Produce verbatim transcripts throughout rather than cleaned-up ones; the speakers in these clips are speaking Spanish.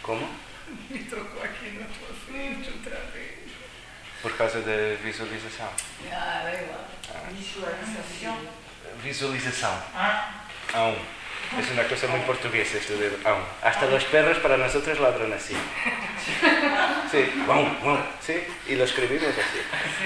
¿Cómo? Me tocó aquí no frente otra vez. Por causa de visualização. Ah, da igual. Ah. Visualización. Visualização. Ah. Aún. Es una cosa muy portuguesa esto de aún. Hasta los perros para nosotros ladran así. Sí, aún, aún, sí, y lo escribimos así.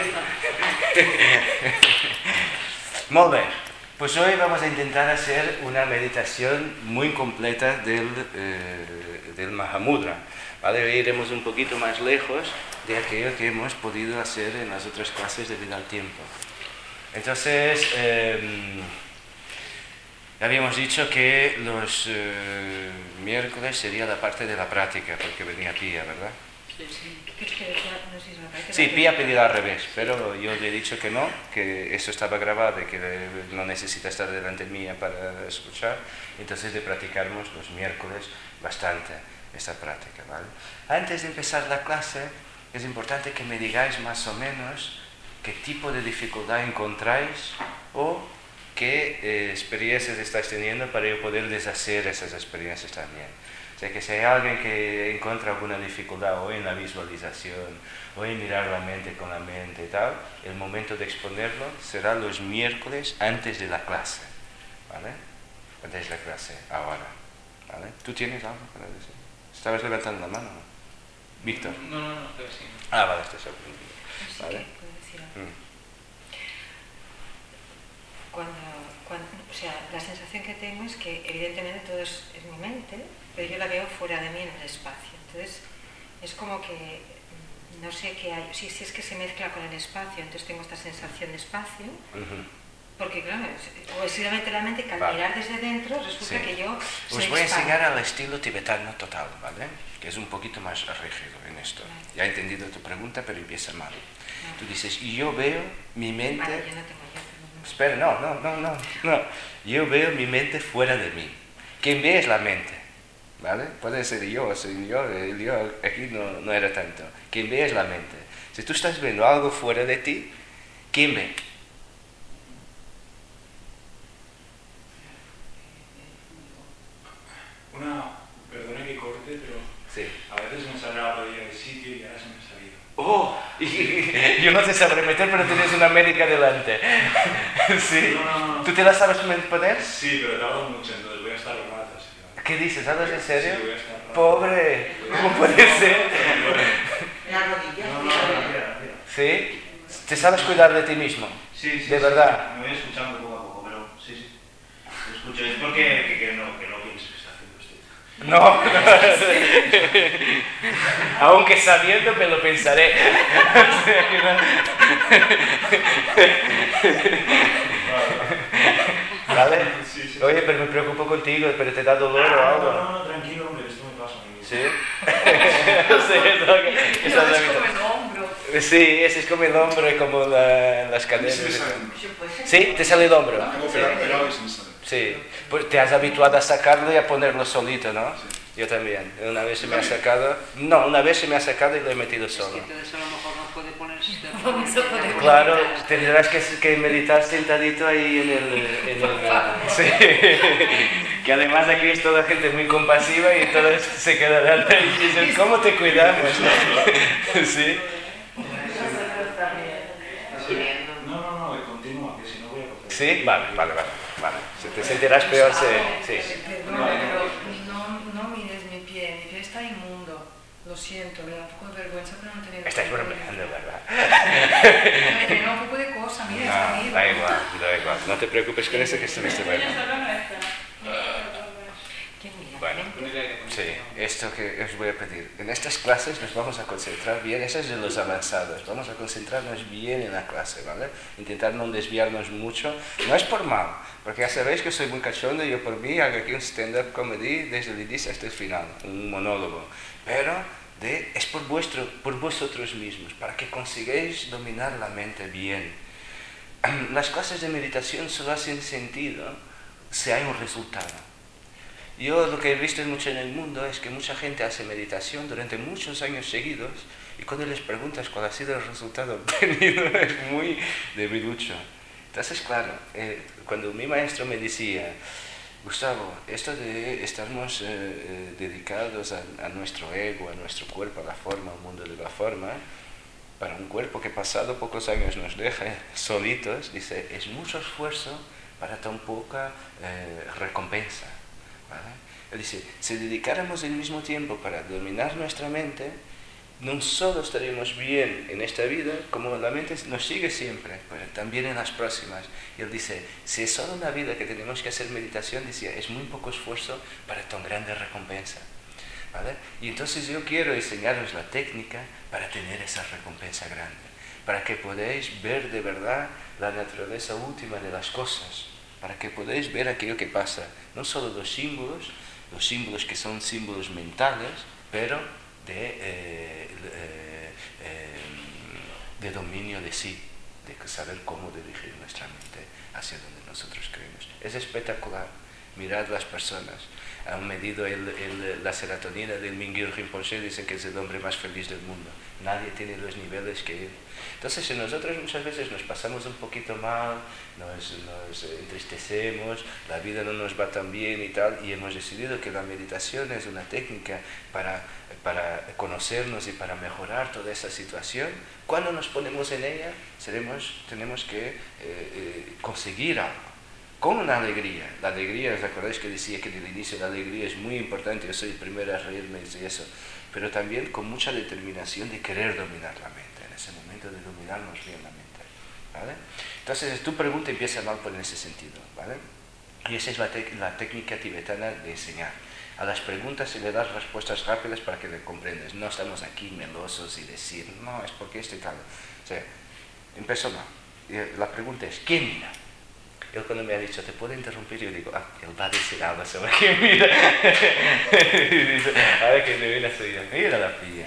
Molt bé. Pues hoy vamos a intentar hacer una meditación muy completa del, eh, del Mahamudra. ¿Vale? Hoy iremos un poquito más lejos de aquello que hemos podido hacer en las otras clases debido al tiempo. Entonces, eh, habíamos dicho que los eh, miércoles sería la parte de la práctica, porque venía Pía, ¿verdad? Sí, sí. ¿Qué crees que decía? No sé si me parece. Sí, Pía pedía al revés, pero yo le he dicho que no, que eso estaba grabado y que no necesita estar delante mía para escuchar, entonces de practicarnos los miércoles bastante esta práctica, ¿vale? Antes de empezar la clase, es importante que me digáis más o menos qué tipo de dificultad encontráis o qué eh, experiencias estáis teniendo para yo poder deshacer esas experiencias también. O sea, que si hay alguien que encuentra alguna dificultad o en la visualización o en mirar la mente con la mente y tal, el momento de exponerlo será los miércoles antes de la clase, ¿vale? Antes de la clase, ahora, ¿vale? ¿Tú tienes algo para decir? ¿Estabas levantando la mano? Víctor. No, no, no, estoy así. Ah, vale, estás sorprendido. Sí, ¿Vale? que puedo decir algo. Mm. Cuando, cuando, o sea, la sensación que tengo es que evidentemente todo es, es mi mente, pero yo la veo fuera de mí en el espacio. Entonces es como que no sé qué hay, si, si es que se mezcla con el espacio, entonces tengo esta sensación de espacio, Uh-huh. porque claro, o es solamente la mente que al Vale. mirar desde dentro resulta Sí. que yo Os se voy a expande. enseñar al estilo tibetano total, ¿vale? Que es un poquito más rígido en esto. Vale. Ya he entendido tu pregunta, pero empieza mal. Vale. Tú dices, yo veo mi mente... Vale, yo no tengo yo, pero no. Espera, no, no, no, no, no. Yo veo mi mente fuera de mí. Quien ve es la mente, ¿vale? Puede ser yo, o soy yo, el yo aquí no, no era tanto. Quien ve es la mente. Si tú estás viendo algo fuera de ti, ¿quién ve? Una, perdone que corte, pero Sí. a veces me sale la rodilla del sitio y ahora se me ha salido. ¡Oh! Yo no te sabré meter, pero tienes una médica delante. ¿Sí? No, no, no. ¿Tú te la sabes poner? Sí, pero tardo mucho, entonces voy a estar rato así. ¿no? ¿Qué dices? ¿Hablas en serio? Sí, voy a estar rato. Pobre, ¿cómo puede ser? La rodilla. No, no, no, mira, mira. ¿Sí? ¿Te sabes cuidar de ti mismo? Sí, sí. ¿De sí, verdad? sí. Me voy escuchando poco a poco, pero sí, sí. Lo escucho. Es porque que, que no, que no pienso que está haciendo usted. No, aunque sabiendo me lo pensaré. O sea que no. ¿Vale? Sí, sí. Oye, pero me preocupo contigo, pero te da dolor o No, algo. no, no, tranquilo, hombre, esto me pasa a mí. ¿Sí? Sí, es lo que- No, eso es lo es que- como el hombro. Sí, ese es como el hombro y como la, las cadenas. Sí, sí. ¿Sí? ¿Te sale el hombro? Tengo Sí. pegado pegado y sin saber. Sí. Pues te has habituado a sacarlo y a ponerlo solito, ¿no? Sí. Yo también. Una vez se me ha sacado... No, una vez se me ha sacado y lo he metido Es solo. que entonces a lo mejor no puede ponerse de Vamos a poner- Claro, tendrás que, que meditar sentadito ahí en el... En el sí. Que además aquí es toda gente muy compasiva y todos se quedarán ahí y dicen, ¿cómo te cuidamos? Sí. No, no, no, de continúa, que si no voy a coger. ¿Sí? Vale, vale, vale. vale. Si te sentirás peor, sí. sí. Perdón, pero no, no mires mi pie, mi pie está inmundo. Lo siento, me da un poco de vergüenza, pero no tenía... Estáis bromeando, ¿verdad? Me da un poco de cosa, mira, está No, vivo. da igual, da igual. No te preocupes con eso que estuviste bueno. ¿Quién mira? Bueno. Sí, esto que os voy a pedir. En estas clases nos vamos a concentrar bien, eso es de los avanzados, vamos a concentrarnos bien en la clase, ¿vale? Intentar no desviarnos mucho, no es por mal, porque ya sabéis que soy muy cachondo y yo por mí hago aquí un stand-up comedy desde el inicio hasta el final, un monólogo, pero de, es por, vuestro, por vosotros mismos, para que consigáis dominar la mente bien. Las clases de meditación solo hacen sentido si hay un resultado. Yo lo que he visto mucho en el mundo es que mucha gente hace meditación durante muchos años seguidos y cuando les preguntas cuál ha sido el resultado obtenido es muy debilucho. Entonces, claro, eh, cuando mi maestro me decía, Gustavo, esto de estarmos eh, eh, dedicados a, a nuestro ego, a nuestro cuerpo, a la forma, al mundo de la forma, para un cuerpo que pasado pocos años nos deja solitos, dice, es mucho esfuerzo para tan poca eh, recompensa, ¿vale? Él dice, si dedicáramos el mismo tiempo para dominar nuestra mente, no solo estaríamos bien en esta vida, como la mente nos sigue siempre, pero también en las próximas. Y él dice, si es solo una vida que tenemos que hacer meditación, decía, es muy poco esfuerzo para tan grande recompensa, ¿vale? Y entonces yo quiero enseñaros la técnica para tener esa recompensa grande, para que podáis ver de verdad la naturaleza última de las cosas, para que podáis ver aquello que pasa, no solo los símbolos, los símbolos que son símbolos mentales, pero de, eh, eh, eh, de dominio de sí, de saber cómo dirigir nuestra mente hacia donde nosotros creemos. Es espectacular. Mirad las personas. Han medido el, el, la serotonina del Mingyur Rinpoche, dicen que es el hombre más feliz del mundo. Nadie tiene los niveles que él. Entonces, si nosotros muchas veces nos pasamos un poquito mal, nos, nos entristecemos, la vida no nos va tan bien y tal, y hemos decidido que la meditación es una técnica para, para conocernos y para mejorar toda esa situación, cuando nos ponemos en ella, seremos, tenemos que eh, eh, conseguir algo. Con una alegría. La alegría, ¿os acordáis que decía que desde el inicio la alegría es muy importante? Yo soy el primero a reírme y eso. Pero también con mucha determinación de querer dominar la mente, en ese momento de dominarnos bien la mente, ¿vale? Entonces, tu pregunta empieza mal por ese sentido, ¿vale? Y esa es la, la técnica tibetana de enseñar. A las preguntas se le das respuestas rápidas para que le comprendas. No estamos aquí melosos y decir, no, es porque esto y tal. O sea, empezó mal. La pregunta es, ¿quién mira? Él cuando me ha dicho, ¿te puedo interrumpir? Yo digo, ah, él va a decir algo sobre quién mira. Y dice, ahora que te viene a seguir, mira la pilla.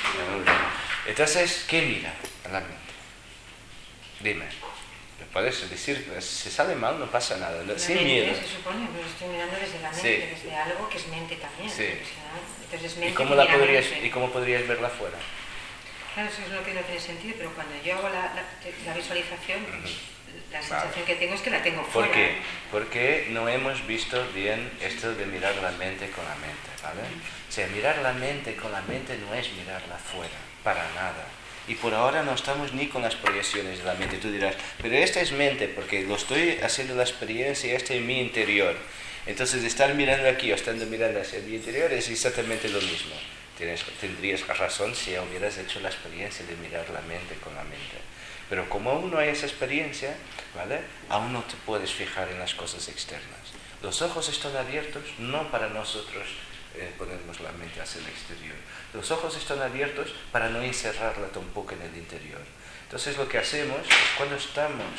Entonces, ¿qué mira a la mente? Dime. ¿Me puedes decir? Si sale mal no pasa nada, no, sin miedo. Se supone, pero estoy mirando desde la mente, sí. Desde algo que es mente también. Sí. Entonces, mente ¿Y, cómo la podrías, ¿Y cómo podrías verla fuera? Claro, eso es lo que no tiene sentido, pero cuando yo hago la, la, la visualización, uh-huh. La sensación vale. Que tengo es que la tengo fuera. ¿Por qué? Porque no hemos visto bien esto de mirar la mente con la mente, ¿vale? O sea, mirar la mente con la mente no es mirarla fuera, para nada. Y por ahora no estamos ni con las proyecciones de la mente. Tú dirás, pero esta es mente, porque lo estoy haciendo la experiencia, esta es mi interior. Entonces, estar mirando aquí o estando mirando hacia mi interior es exactamente lo mismo. Tienes, tendrías razón si hubieras hecho la experiencia de mirar la mente con la mente. Pero como aún no hay esa experiencia, ¿vale? Aún no te puedes fijar en las cosas externas. Los ojos están abiertos no para nosotros eh, ponernos la mente hacia el exterior. Los ojos están abiertos para no encerrarla tampoco en el interior. Entonces lo que hacemos es cuando estamos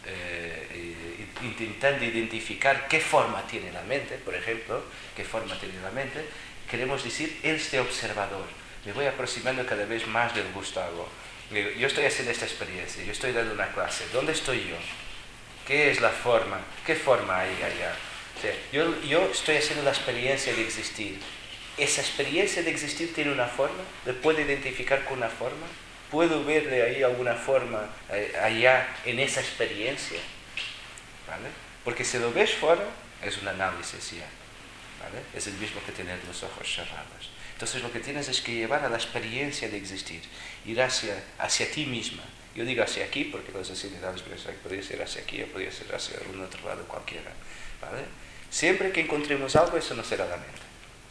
eh, intentando identificar qué forma tiene la mente, por ejemplo, qué forma tiene la mente, queremos decir este observador. Me voy aproximando cada vez más del Gustavo. Yo estoy haciendo esta experiencia, yo estoy dando una clase. ¿Dónde estoy yo? ¿Qué es la forma? ¿Qué forma hay allá? O sea, yo, yo estoy haciendo la experiencia de existir. ¿Esa experiencia de existir tiene una forma? ¿Le puedo identificar con una forma? ¿Puedo verle ahí alguna forma eh, allá en esa experiencia? ¿Vale? Porque si lo ves fuera, es un análisis ya. ¿Vale? Es el mismo que tener los ojos cerrados. Entonces lo que tienes es que llevar a la experiencia de existir, ir hacia, hacia ti misma. Yo digo hacia aquí porque los asimilales podría ser hacia aquí o podría ser hacia algún otro lado cualquiera, ¿vale? Siempre que encontremos algo, eso no será la mente.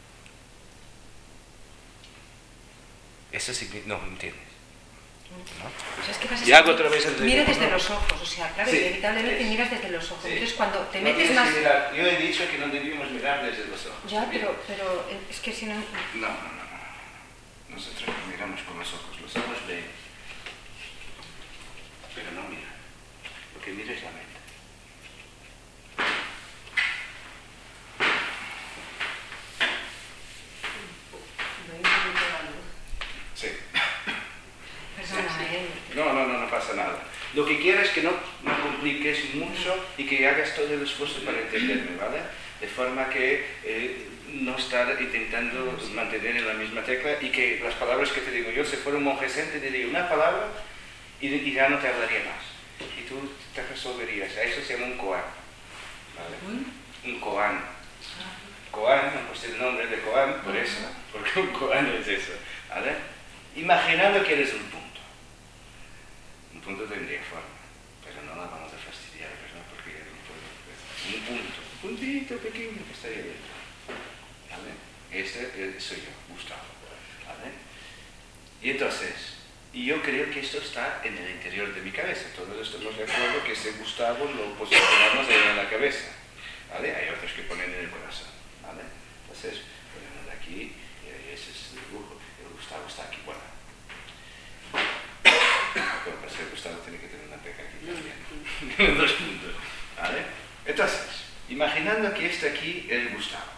Eso significa, no, ¿entiendes? ¿No? Pues es que pasa y hago otra vez el mira desde los ojos, o sea, claro, sí, inevitablemente sí. Miras desde los ojos. Sí. Entonces cuando te no metes más... mirar. Yo he dicho que no debíamos mirar desde los ojos. Ya, pero, pero es que si no... No, no, no, no. Nosotros no miramos con los ojos. Los ojos ven. Pero no miran. Lo que mira es la mente. Sí. No, no, no, no pasa nada. Lo que quiero es que no, no compliques mucho y que hagas todo el esfuerzo para entenderme, ¿vale? De forma que eh, no estar intentando mantener en la misma tecla y que las palabras que te digo yo, si fuera un monje zen, te diría una palabra y, y ya no te hablaría más. Y tú te resolverías. A eso se llama un koan, ¿vale? un koan. Koan, no pues el nombre de koan, por eso, porque un koan es eso, ¿vale? Imaginando que eres un punto. Un punto tendría forma, pero no la vamos a fastidiar, ¿verdad? Porque no puedo, un punto, un puntito pequeño que estaría dentro, ¿vale? Este soy yo, Gustavo, ¿vale? Y entonces, yo creo que esto está en el interior de mi cabeza. Todos estamos de acuerdo que ese Gustavo lo posicionamos ahí en la cabeza, ¿vale? Hay otros que ponen en el corazón, ¿vale? Entonces, ponemos de aquí, y ese es el dibujo, el Gustavo está aquí, bueno. Pero para ser Gustavo tiene que tener una peca aquí también. Dos puntos, ¿vale? Entonces, imaginando que este aquí es Gustavo.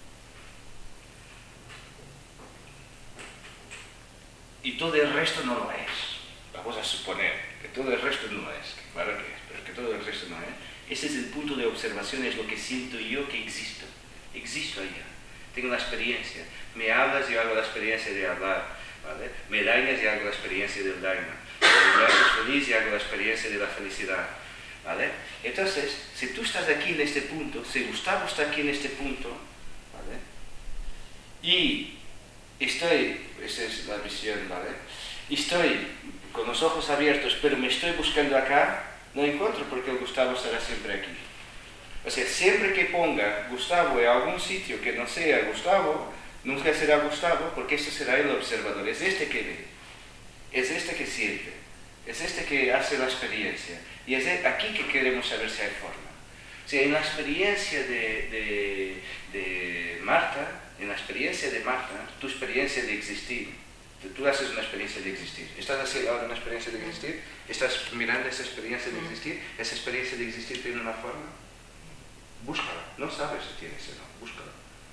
Y todo el resto no lo es. Vamos a suponer que todo el resto no lo es. Que claro que es, pero que todo el resto no es. Ese es el punto de observación, es lo que siento yo que existo. Existo allá. Tengo la experiencia. Me hablas y yo hago la experiencia de hablar. ¿Vale? Me dañas y hago la experiencia del daño. Me haces feliz y hago la experiencia de la felicidad. ¿Vale? Entonces, si tú estás aquí en este punto, si Gustavo está aquí en este punto, ¿vale? Y estoy, esa es la visión, ¿vale? Estoy con los ojos abiertos, pero me estoy buscando acá, no encuentro porque el Gustavo estará siempre aquí. O sea, siempre que ponga Gustavo en algún sitio que no sea Gustavo, nunca será Gustavo, porque este será el observador. Es este que ve, es este que siente, es este que hace la experiencia. Y es aquí que queremos saber si hay forma. O sea, en la experiencia de, de, de Marta, en la experiencia de Marta, tu experiencia de existir, tú haces una experiencia de existir. ¿Estás haciendo ahora una experiencia de existir? ¿Estás mirando esa experiencia de existir? ¿Esa experiencia de existir tiene una forma? Búscala. No sabes si tiene ese no. Búscala.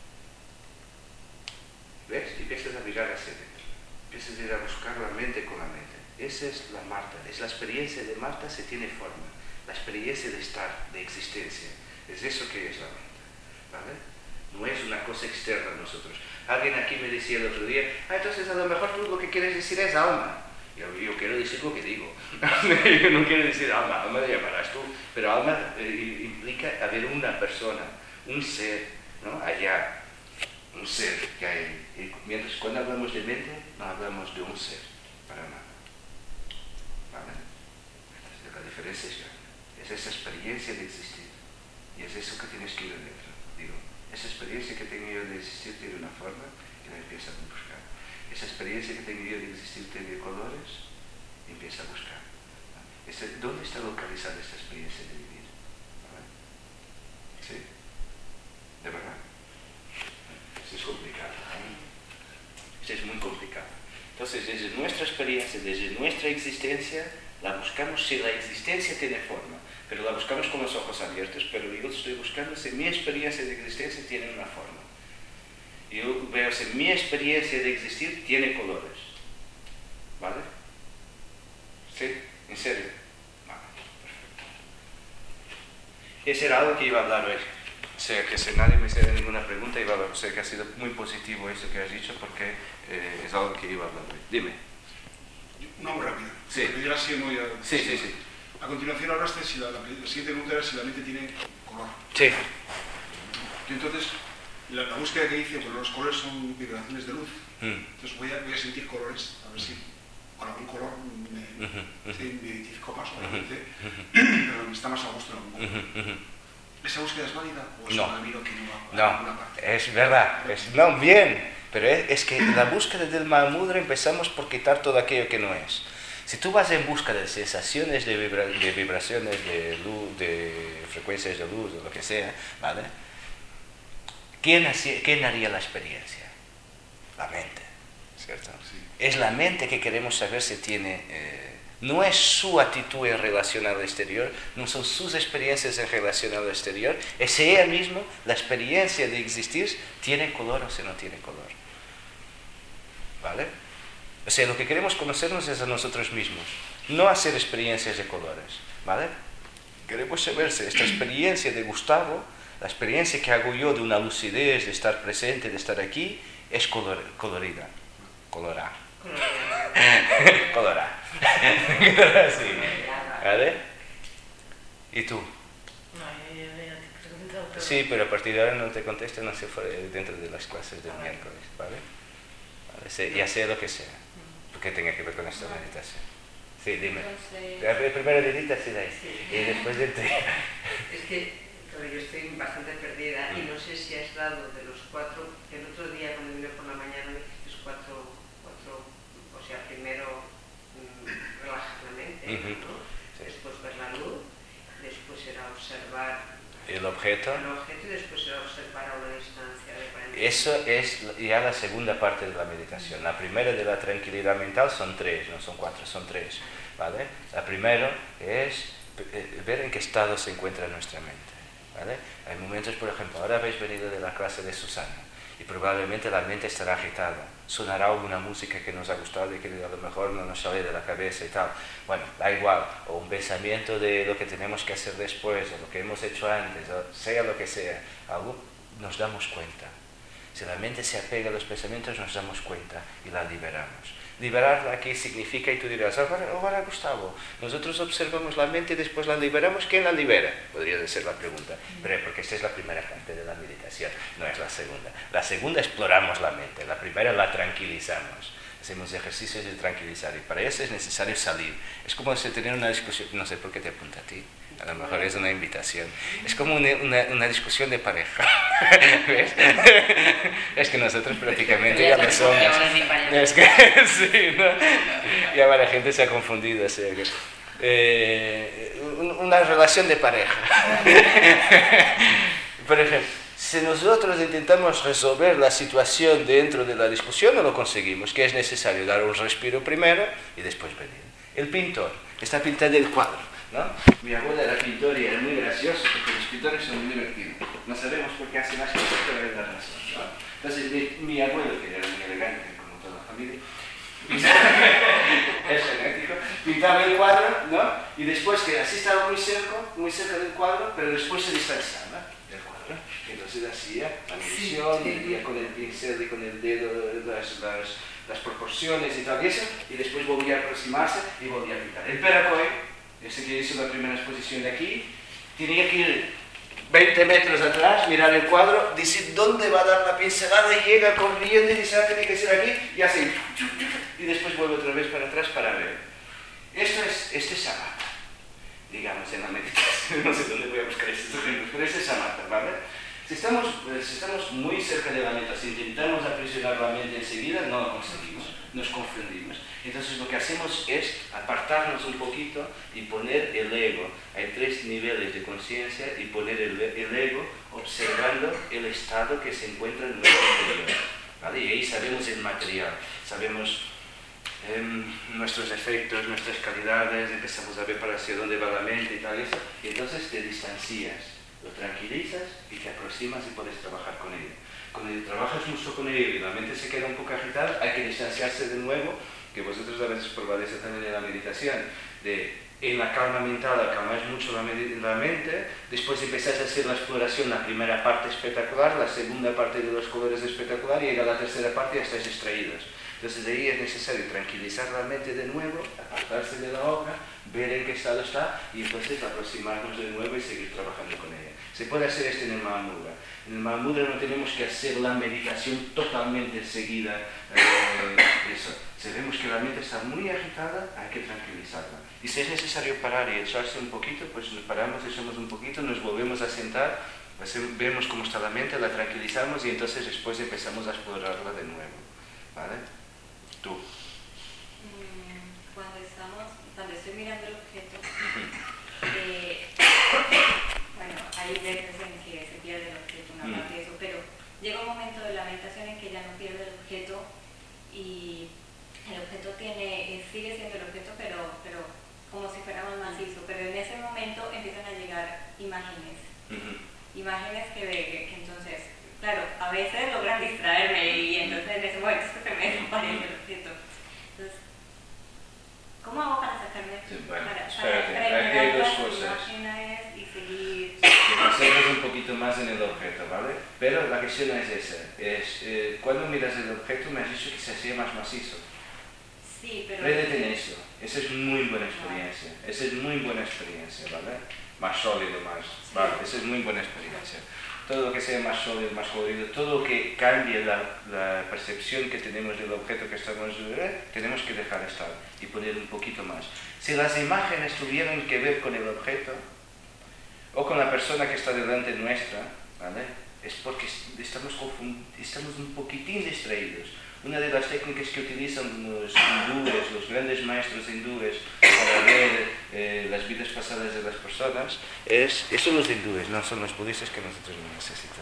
¿Ves? Y empiezas a mirar hacia dentro. Empiezas a ir a buscar la mente con la mente. Esa es la Marta. Es la experiencia de Marta si tiene forma. La experiencia de estar, de existencia. Es eso que es la mente. ¿Vale? No es una cosa externa a nosotros. Alguien aquí me decía el otro día, ah, entonces a lo mejor tú lo que quieres decir es alma. Yo, yo quiero decir lo que digo. Yo no quiero decir alma, alma le llamarás tú. Pero alma eh, implica haber una persona, un ser, ¿no? Allá. Un ser que hay. Y mientras cuando hablamos de mente, no hablamos de un ser, para nada. ¿Vale? Entonces, la diferencia es grande. Es esa experiencia de existir. Y es eso que tienes que ir adentro. Digo, esa experiencia que tengo yo de existir tiene una forma y la empieza a buscar. Esa experiencia que tengo yo de existir tiene colores y empieza a buscar. Ese, ¿dónde está localizada esta experiencia de vivir? ¿Vale? ¿Sí? ¿De verdad? Eso es complicado. ¿eh? Eso es muy complicado. Entonces, desde nuestra experiencia, desde nuestra existencia, la buscamos si la existencia tiene forma. Pero la buscamos con los ojos abiertos, pero yo estoy buscando si mi experiencia de existencia tiene una forma. Yo veo si mi experiencia de existir tiene colores. ¿Vale? ¿Sí? ¿En serio? Vale, perfecto. Ese era algo que iba a hablar hoy. O sea, que si nadie me hiciera ninguna pregunta, iba a hablar. O sea, que ha sido muy positivo eso que has dicho, porque eh, es algo que iba a hablar hoy. Dime. No, muy rápido. Sí. Porque yo así muy... Sí, sí, sí. A continuación hablaste si la, la, la siguiente pregunta era si la mente tiene color. Sí. Y entonces, la, la búsqueda que hice, pues los colores son vibraciones de luz. Mm. Entonces voy a, voy a sentir colores, a ver si con algún color me, Uh-huh. sí, me identifico más, obviamente, Uh-huh. pero me está más a gusto en algún color. Uh-huh. ¿Esa búsqueda es válida o es No. un camino que no va a No, ninguna parte? es verdad. Es, no, bien. Pero es, es que la búsqueda del Mahamudra empezamos por quitar todo aquello que no es. Si tú vas en busca de sensaciones, de, vibra, de vibraciones, de luz, de frecuencias de luz, de lo que sea, ¿vale? ¿Quién, hacía, ¿Quién haría la experiencia? La mente, ¿cierto? Sí. Es la mente que queremos saber si tiene... Eh, no es su actitud en relación al exterior, no son sus experiencias en relación al exterior, es ella misma, la experiencia de existir, tiene color o si no tiene color. ¿Vale? O sea, lo que queremos conocernos es a nosotros mismos, no hacer experiencias de colores, ¿vale? Queremos saber si esta experiencia de Gustavo, la experiencia que hago yo de una lucidez, de estar presente, de estar aquí, es color, colorida, colorada. Colorada. Sí. ¿Vale? ¿Y tú? No, yo ya te he preguntado todo. Sí, pero a partir de ahora no te contesto, no sé, fuera dentro de las clases del miércoles, ¿vale? Vale, sé- ya sea lo que sea, porque tenga que ver con esta meditación. Sí, dime. Entonces, Primero dedita, sí, de ahí. Sí. Y después de es que claro, yo estoy bastante perdida y no sé si has dado de los cuatro, el otro día cuando vine por la mañana dijiste cuatro, cuatro, o sea, primero mm, relajar la mente, Ujú. ¿no? Sí. Después ver la luz, después era observar el objeto. el objeto y después era observar a una distancia de cuarenta. Eso es ya la segunda parte de la meditación. La primera de la tranquilidad mental son tres, no son cuatro, son tres, ¿vale? La primera es eh, ver en qué estado se encuentra nuestra mente, ¿vale? Hay momentos, por ejemplo, ahora habéis venido de la clase de Susana y probablemente la mente estará agitada. Sonará alguna música que nos ha gustado y que a lo mejor no nos sale de la cabeza y tal. Bueno, da igual. O un pensamiento de lo que tenemos que hacer después, o lo que hemos hecho antes, o sea lo que sea. Algo nos damos cuenta. Si la mente se apega a los pensamientos, nos damos cuenta y la liberamos. Liberarla aquí significa, y tú dirás, ahora, ahora Gustavo, nosotros observamos la mente y después la liberamos. ¿Quién la libera? Podría ser la pregunta. Pero porque esta es la primera parte de la meditación, no es la segunda. La segunda exploramos la mente, la primera la tranquilizamos. Hacemos ejercicios de tranquilizar y para eso es necesario salir. Es como si tener una discusión, no sé por qué te apunta a ti, a lo mejor es una invitación. Es como una, una, una discusión de pareja. ¿Ves? Es que nosotros prácticamente ya lo somos. Es que sí, ¿no? Ya la gente se ha confundido. O sea que, eh, una relación de pareja. Por ejemplo, si nosotros intentamos resolver la situación dentro de la discusión, no lo conseguimos, que es necesario dar un respiro primero y después venir. El pintor está pintando el cuadro, ¿no? Mi abuela era pintor y era muy gracioso porque los pintores son muy divertidos. No sabemos por qué hacen las cosas, pero es la razón, ¿no? Entonces, mi, mi abuelo, que era muy elegante, como toda la familia, es genético, pintaba el cuadro, ¿no? Y después, que así estaba muy cerca, muy cerca del cuadro, pero después se distanciaba del cuadro. Entonces hacía la medición, medía con el pincel y con el dedo las, las, las proporciones y tal y eso, y después volvía a aproximarse y volvía a pintar. El Peracoy, ese que hizo la primera exposición de aquí, tenía que ir veinte metros atrás, mirar el cuadro, decir dónde va a dar la pincelada y llega corriendo y dice, ah, tiene que ser aquí, y hace, y después vuelve otra vez para atrás para ver. Esto es, este es samatha, digamos, en la meditación. No sé dónde voy a buscar estos ejemplos, pero este es samatha, ¿vale? Si estamos, si estamos muy cerca de la meta, si intentamos aprisionar la mente enseguida, no lo conseguimos, nos confundimos. Entonces lo que hacemos es apartarnos un poquito y poner el ego. Hay tres niveles de conciencia y poner el, el ego observando el estado que se encuentra en nuestro interior, ¿vale? Y ahí sabemos el material, sabemos eh, nuestros efectos, nuestras calidades, empezamos a ver para hacia dónde va la mente y tal eso, y entonces te distancias. Lo tranquilizas y te aproximas y puedes trabajar con ello. Cuando trabajas mucho con ello y la mente se queda un poco agitada, hay que distanciarse de nuevo, que vosotros a veces probáis también en la meditación, de en la calma mental acalmáis mucho la, la mente, después empezáis a hacer la exploración, la primera parte espectacular, la segunda parte de los colores espectacular, y llega la tercera parte y ya estáis distraídos. Entonces de ahí es necesario tranquilizar la mente de nuevo, apartarse de la obra, ver en qué estado está y entonces aproximarnos de nuevo y seguir trabajando con ella. Se puede hacer esto en el Mahamudra. En el Mahamudra no tenemos que hacer la meditación totalmente seguida. Eh, eso. Si vemos que la mente está muy agitada, hay que tranquilizarla. Y si es necesario parar y echarse un poquito, pues nos paramos, echamos un poquito, nos volvemos a sentar, vemos cómo está la mente, la tranquilizamos y entonces después empezamos a explorarla de nuevo. ¿Vale? Tú. Cuando estamos, cuando estoy mirando el objeto, eh, bueno, hay veces en que se pierde el objeto, una parte de eso, pero llega un momento de la meditación en que ya no pierde el objeto y el objeto tiene, eh, sigue siendo el objeto, pero, pero como si fuera más macizo, pero en ese momento empiezan a llegar imágenes, uh-huh. imágenes que, que, que entonces, claro, a veces logran distraerme y entonces en ese momento se me desaparece el objeto. Entonces, ¿cómo hago para sacarme? Sí, bueno, para, espérate, para aquí hay dos las cosas. imágenes y seguir... Hacernos un poquito más en el objeto, ¿vale? Pero la cuestión es esa, es, eh, cuando miras el objeto me has dicho que se hacía más macizo. Sí, pero... Rédete en eso, esa es muy buena experiencia, esa es muy buena experiencia, ¿vale? más sólido, más... Vale, esa es muy buena experiencia. Todo lo que sea más sólido, más colorido, todo lo que cambie la, la percepción que tenemos del objeto que estamos viendo, tenemos que dejar estar y poner un poquito más. Si las imágenes tuvieran que ver con el objeto o con la persona que está delante nuestra, ¿vale? Es porque estamos, estamos un poquitín distraídos. Una de las técnicas que utilizan los hindúes, los grandes maestros hindúes, para ver eh, las vidas pasadas de las personas, es, eso son los hindúes, no son los budistas que nosotros no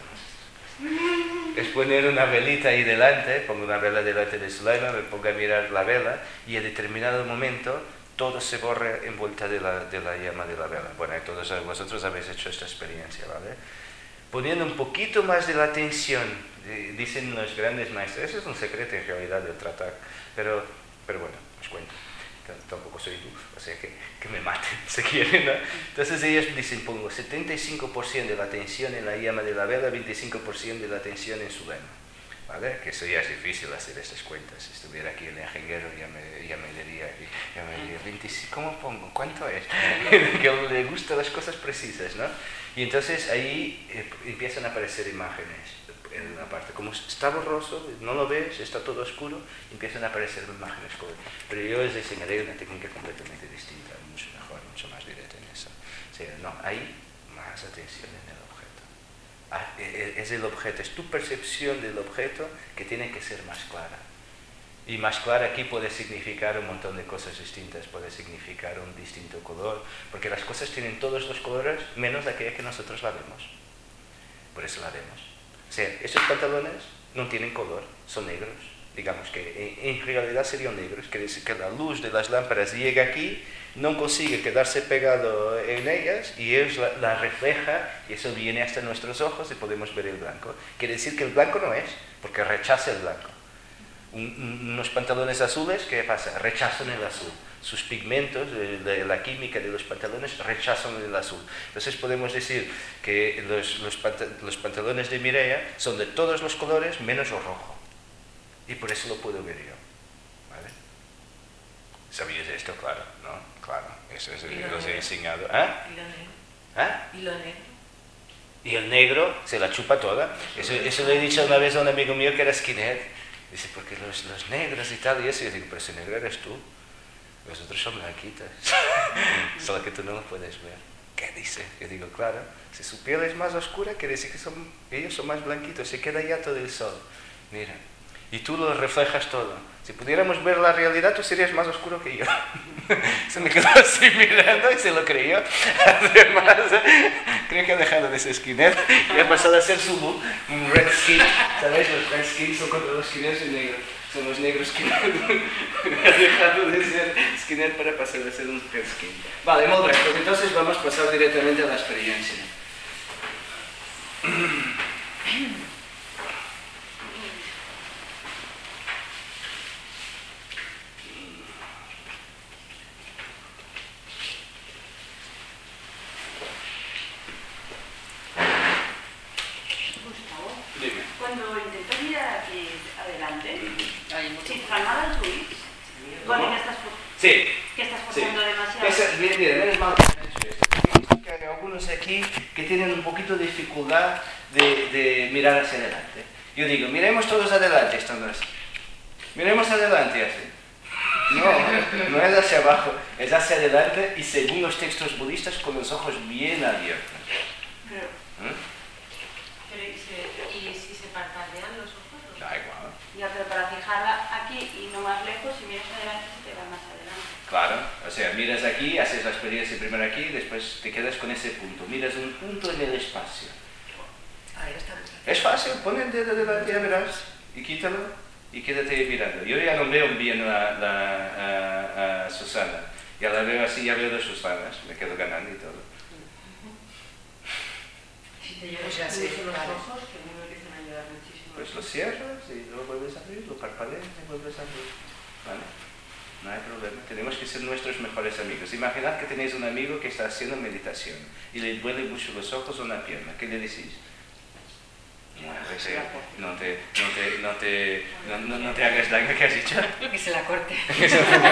necesitamos. Es poner una velita ahí delante, pongo una vela delante de Sulaima, me pongo a mirar la vela y a determinado momento todo se borra en vuelta de la, de la llama de la vela. Bueno, y todos vosotros habéis hecho esta experiencia, ¿vale? Poniendo un poquito más de la atención, dicen los grandes maestros, eso es un secreto en realidad del tratar, pero, pero bueno, os cuento, tampoco soy tú, o sea que, que me maten si quieren, ¿no? Entonces ellos dicen, pongo setenta y cinco por ciento de la atención en la llama de la vela, veinticinco por ciento de la atención en su lema, ¿vale? Que eso ya es difícil hacer estas cuentas, si estuviera aquí el ingeniero ya me, ya me diría, ya me diría veinticinco, ¿cómo pongo? ¿Cuánto es? Que le gustan las cosas precisas, ¿no? Y entonces ahí eh, empiezan a aparecer imágenes en la parte, como está borroso, no lo ves, está todo oscuro, empiezan a aparecer imágenes. Pero yo les enseñaré una técnica completamente distinta, mucho mejor, mucho más directa en eso. O sea, no, hay más atención en el objeto. Ah, es el objeto, es tu percepción del objeto que tiene que ser más clara. Y más clara aquí puede significar un montón de cosas distintas, puede significar un distinto color, porque las cosas tienen todos los colores menos aquella que nosotros la vemos. Por eso la vemos. O sea, estos pantalones no tienen color, son negros. Digamos que en, en realidad serían negros, quiere decir que la luz de las lámparas llega aquí, no consigue quedarse pegado en ellas y ellos la, la refleja y eso viene hasta nuestros ojos y podemos ver el blanco. Quiere decir que el blanco no es, porque rechaza el blanco. Un, unos pantalones azules, ¿qué pasa? Rechazan el azul. Sus pigmentos, de, de la química de los pantalones, rechazan el azul. Entonces podemos decir que los, los, panta, los pantalones de Mireia son de todos los colores menos el rojo. Y por eso lo puedo ver yo. ¿Vale? ¿Sabías esto? Claro, ¿no? Claro, eso es lo que os he enseñado. ¿Ah? Y lo negro. ¿Ah? Y lo negro. Y el negro se la chupa toda. Eso, eso le he dicho una vez a un amigo mío que era skinhead. Dice, porque los, los negros y tal, y eso. Y yo digo, pero ese negro eres tú. Los otros son blanquitos. Solo que tú no lo puedes ver. ¿Qué dice? Yo digo, claro, si su piel es más oscura, quiere decir que son, ellos son más blanquitos. Se queda ya todo el sol. Mira. Y tú lo reflejas todo. Si pudiéramos ver la realidad, tú serías más oscuro que yo. Se me quedó así mirando y se lo creyó. Además, creo que ha dejado de ser skinhead y ha pasado a ser su look, un red skin. ¿Sabéis? Los red skins son contra los skinheads y negros. Son los negros skinhead. Ha dejado de ser skinhead para pasar a ser un red skin. Vale, molt bé. Pues entonces vamos a pasar directamente a la experiencia. Cuando intentas mirar aquí adelante, sin calmar al tuit, bueno, que estás, sí, que estás forzando sí. demasiado. Esa, bien, bien, menos mal que han hecho esto. He visto que hay algunos aquí que tienen un poquito de dificultad de, de mirar hacia adelante. Yo digo, miremos todos adelante, estando así. Miremos adelante así. No, no es hacia abajo, es hacia adelante y según los textos budistas con los ojos bien abiertos. Pero, ¿Eh? pero ¿y, se, ¿y si se parpadean los ojos? Da igual. Ya, pero para fijarla aquí y no más lejos, si miras adelante, se te va más adelante. Claro, o sea, miras aquí, haces la experiencia primero aquí, después te quedas con ese punto. Miras un punto en el espacio. Ahí está. Es fácil, pon el dedo delante, ya verás, y quítalo, y quédate mirando. Yo ya no veo bien a, a, a, a Susana, ya la veo así, ya veo de Susanas, me quedo ganando y todo. Si te llevas Ya sé, mucho los vale. ojos, que me empiezan a ayudar muchísimo. Pues lo cierras y lo vuelves a abrir, lo parpadeas y vuelves a abrir. ¿Vale? No hay problema, tenemos que ser nuestros mejores amigos. Imaginad que tenéis un amigo que está haciendo meditación y le duele mucho los ojos o una pierna, ¿qué le decís? Sí, no te, no te, no te, no, no, no te hagas daño, ¿qué has dicho? Que se la corte. que,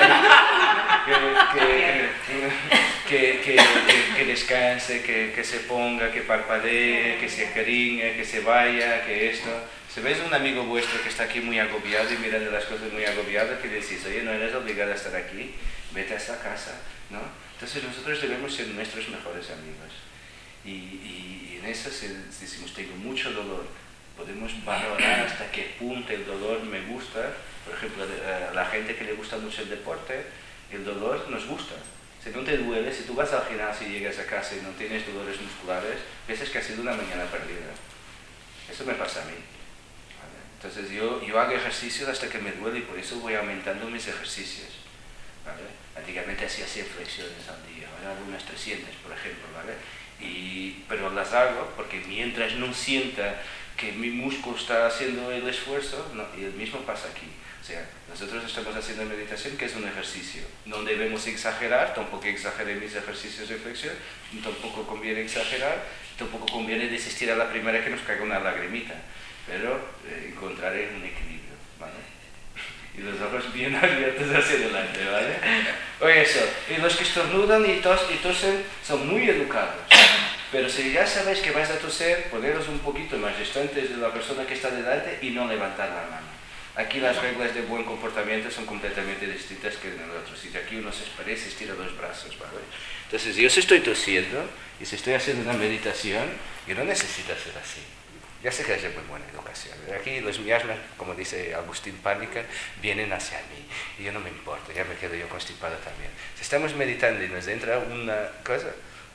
que, que, que, que descanse, que, que se ponga, que parpadee, que se acariñe, que se vaya, que esto. Si ves un amigo vuestro que está aquí muy agobiado y mirando las cosas muy agobiado, que decís, oye, no eres obligado a estar aquí, vete a esta casa, ¿no? Entonces nosotros debemos ser nuestros mejores amigos. Y, y, y en eso, si decimos, tengo mucho dolor, podemos valorar hasta qué punto el dolor me gusta. Por ejemplo, a la gente que le gusta mucho el deporte, el dolor nos gusta. Si no te duele, si tú vas al gimnasio y llegas a casa y no tienes dolores musculares, piensas que ha sido una mañana perdida. Eso me pasa a mí. ¿Vale? Entonces yo, yo hago ejercicios hasta que me duele y por eso voy aumentando mis ejercicios. ¿Vale? Antiguamente hacía cien flexiones al día, ahora hago unas trescientas, por ejemplo. ¿Vale? Y, pero las hago porque mientras no sienta que mi músculo está haciendo el esfuerzo, no, y el mismo pasa aquí. O sea, nosotros estamos haciendo meditación, que es un ejercicio. No debemos exagerar, tampoco exageré mis ejercicios de flexión, tampoco conviene exagerar, tampoco conviene desistir a la primera que nos caiga una lagrimita, pero eh, encontraré un equilibrio, ¿vale? Y los ojos bien abiertos hacia adelante, ¿vale? O eso, y los que estornudan y, tos, y tosen son muy educados. Pero si ya sabéis que vais a toser, poneros un poquito más distantes de la persona que está delante y no levantar la mano. Aquí las reglas de buen comportamiento son completamente distintas que en el otro sitio. Aquí uno se espera y se estira los brazos, ¿vale? Entonces, yo si estoy tosiendo y si estoy haciendo una meditación, yo no necesito hacer así. Ya sé que es de muy buena educación. Aquí los miasmas, como dice Agustín Pánica, vienen hacia mí. Y yo no me importa, ya me quedo yo constipado también. Si estamos meditando y nos entra una cosa...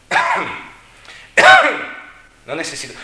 no necesito...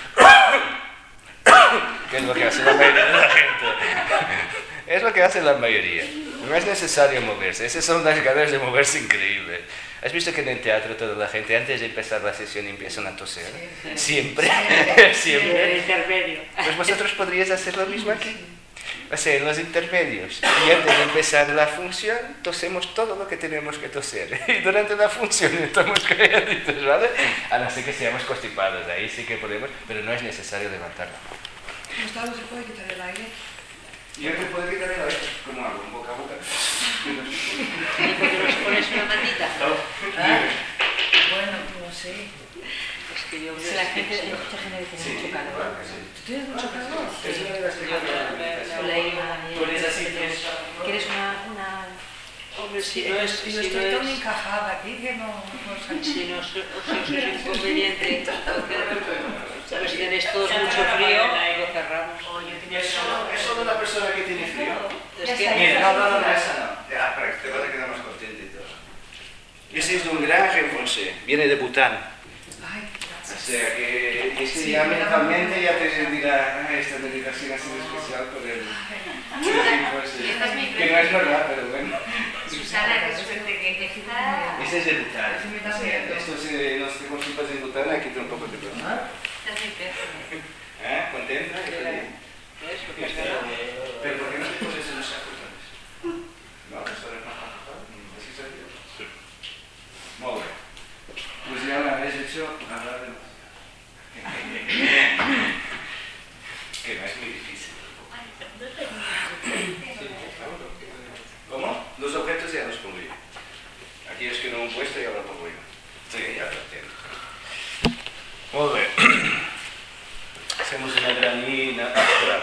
que es lo que hace la mayoría de la gente. Es lo que hace la mayoría. No es necesario moverse. Esas son las ganas de moverse increíbles. ¿Has visto que en el teatro toda la gente antes de empezar la sesión empiezan a toser? Siempre. Siempre. Siempre. El intermedio. Pues vosotros podríais hacer lo mismo aquí. O sea, en los intermedios. Y antes de empezar la función, tosemos todo lo que tenemos que toser. Y durante la función estamos calladitos, ¿vale? A no ser que seamos constipados, ahí sí que podemos, pero no es necesario levantarla. Gustavo, ¿se puede quitar el aire? Yo te puedo quitar el aire. ¿Cómo hago? ¿Un boca a boca? ¿Nos pones una mantita? Ah, bueno, no sé. Es que yo Si la gente, hay mucha gente que tiene mucho calor. ¿Tú tienes mucho calor? Es una de las que Con la hermana. Tú eres así, tienes... ¿Quieres una, una... Hombre, si no es... Yo Si estoy no tan es... encajada aquí que no... no sé. Si no es, o sea, si es inconveniente, ¿sabes? Si tenéis todos mucho frío, lo cerramos. ¿Es solo, ¿Es solo la persona que tiene frío? Es que... Mira, no, no, no, esa no. Ya, para que te vas a quedar más contento y todo. Ese es de un gran José, viene de Bután. Ay, O gracias. sea que ese Sí, ya me da mentalmente mucho. ya te dirá, ah, esta meditación ha sido especial por el... Esta es mi Que no es verdad, pero bueno. Susana, qué suerte que está. Ese es de Bután. Ese me O da sea, miedo. esto se, no se constipas en Bután, aquí te un poco de problema. Esta es mi perro. ¿Eh? ¿Contenta? ¿Ves? Porque es verdad. ¿Pero por qué no te pones en los sacos? No, esto no es más fácil. Así soy yo. Muy bien. Pues ya me habéis hecho hablar de música. Que no es muy difícil. ¿Cómo? Los objetos ya los pongo yo. Aquellos que no han puesto ya los pongo yo. Sí, ya lo entiendo. Muy bien. Hacemos una granina ahora.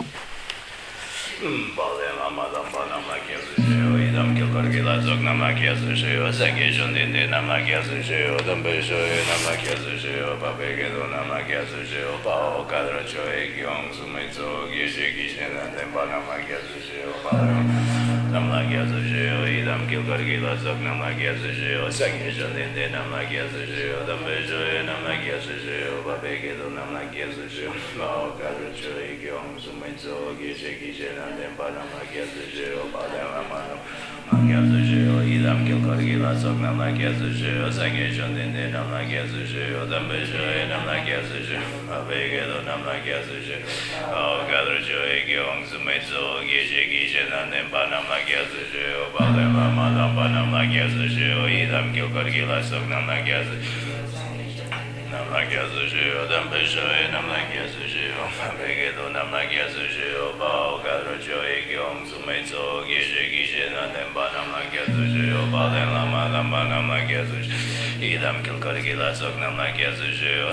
Vale, mamá, damba, nama, kiazuseo, idam, kilkorgila, zog, nama, kiazuseo, sagi, shondinde, nama, kiazuseo, dambe, shoe, nama, kiazuseo, papegedo, nama, kiazuseo, pao, kadra, choe, kiong, sumezo, gishe, gishe, demba, nama, kiazuseo, pao, nama, kiazuseo, idam, kilkorgila, zog, nama, kiazuseo, sagi, shondinde, nama, kiazuseo, dambe, shoe, nama, kiazuseo, papegedo, nama, kiazuseo, pao, kadra, choe, kiong, sumezo, gishe, gishe, demba, nama, kiazuseo, pao, nama, kiazuseo, idam, kilkorgila, zog, nama, kiazuseo, sagi, shondinde, nama, kiazuseo, dambe, shoe, nama, kiazuseo, papegedo, nama, kiazuseo, pao, kadra, choe, kiong, sumezo, gishe, gishe, demba, nama, kiazuseo, pao, nama, nama, nama, kiazuseo, idam, kilkorgila, zog, nama, kiazuseo, Namnakya Sushio, Dambishoe, Namnakya Sushio, Mabegedo, Namnakya Sushio, Bao, Kadrocho, Ekyong, Sumetso, Gishe, Gishe, Natemba, Namnakya Sushio, Balen Lama, Lamba, Namnakya Sushio, Idam Kilkorikila, Sok, Namnakya Sushio,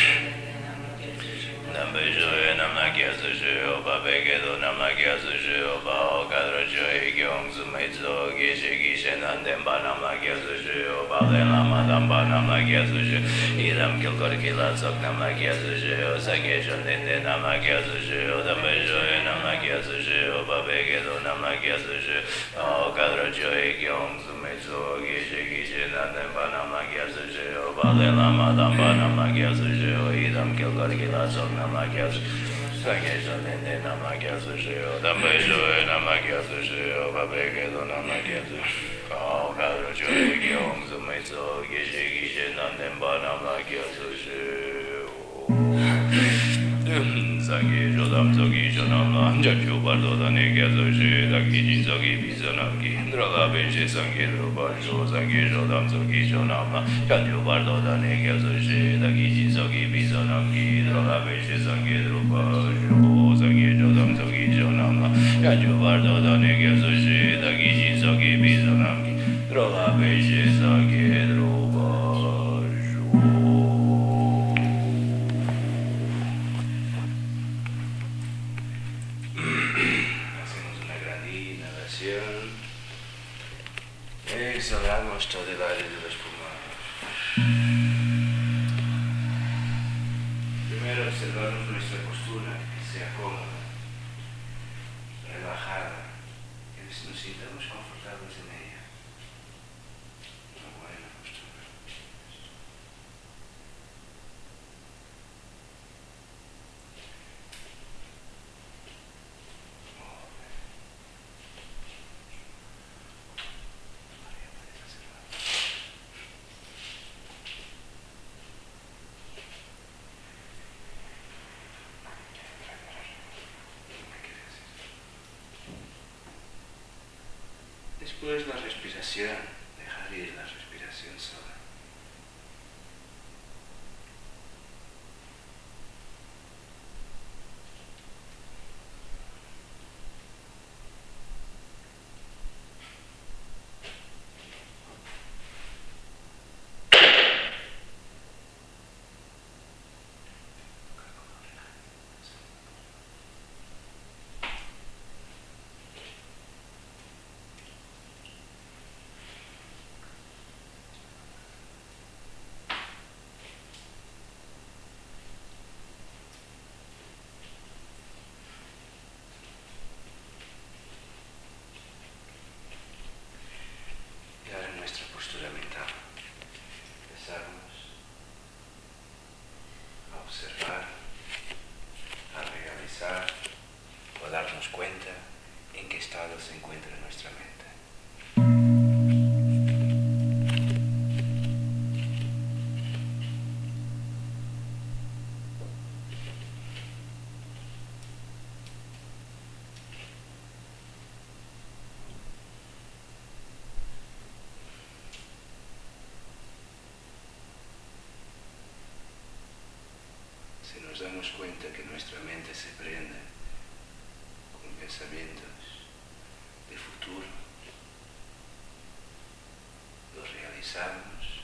Dambishoe, Namnakya Sushio, Babegedo, Namnakya Sushio, Bao, Kadrocho, Ekyong, Sumetso, Gishe, Gishe, Natemba, Namnakya Sushio, Balen Lama, Lamba, Namnakya Sushio, Idam Kilkorikila, Sok, Namnakya Sushio, Sakesho, Nende, Namnakya Sushio, Dambishoe, Namnakya Sushio, Babegedo, Namnakya Sushio, Bao, Kadrocho, Ekyong, Sumetso, Gishe, Gishe, Natemba, Namnakya Sushio, Balen Lama, Lamba, Namnakya Sushio, Idam Kilkorikila, Sok, Namnakya Sushio, Sakesho, Nende, Namnakya Sushio, Dambishoe, Namnakya Sushio, Babegedo, Namnakya Sushio, Bao, Kadrocho, Ekyong, Sumetso, Gishe, Gishe, Natemba, Namnakya Sushio. Sangye Jodam Sogi Jonamla, Jachu Bardo Danekya Sushi, Daki Jinsogi Bizanaki, Drala Benshi Sangye Drubajo, Sangye Jodam Sogi Jonamla, Jachu Bardo Danekya Sushi, Daki Jinsogi Bizanaki, Drala Benshi Sangye Drubajo, Sangye Jodam Sogi Jonamla, Jachu Bardo Danekya Sushi, Daki Jinsogi Bizanaki, Drala Benshi Sangye Drubajo. Exhalamos todo el aire de los pulmones. Primero observamos nuestra postura, que sea cómoda, relajada, que nos sintamos confortables en ella. Una buena postura. Después la respiración, dejar ir la respiración sola. Cuenta en qué estado se encuentra nuestra mente. Si nos damos cuenta que nuestra mente se prende pensamientos de futuro, los realizamos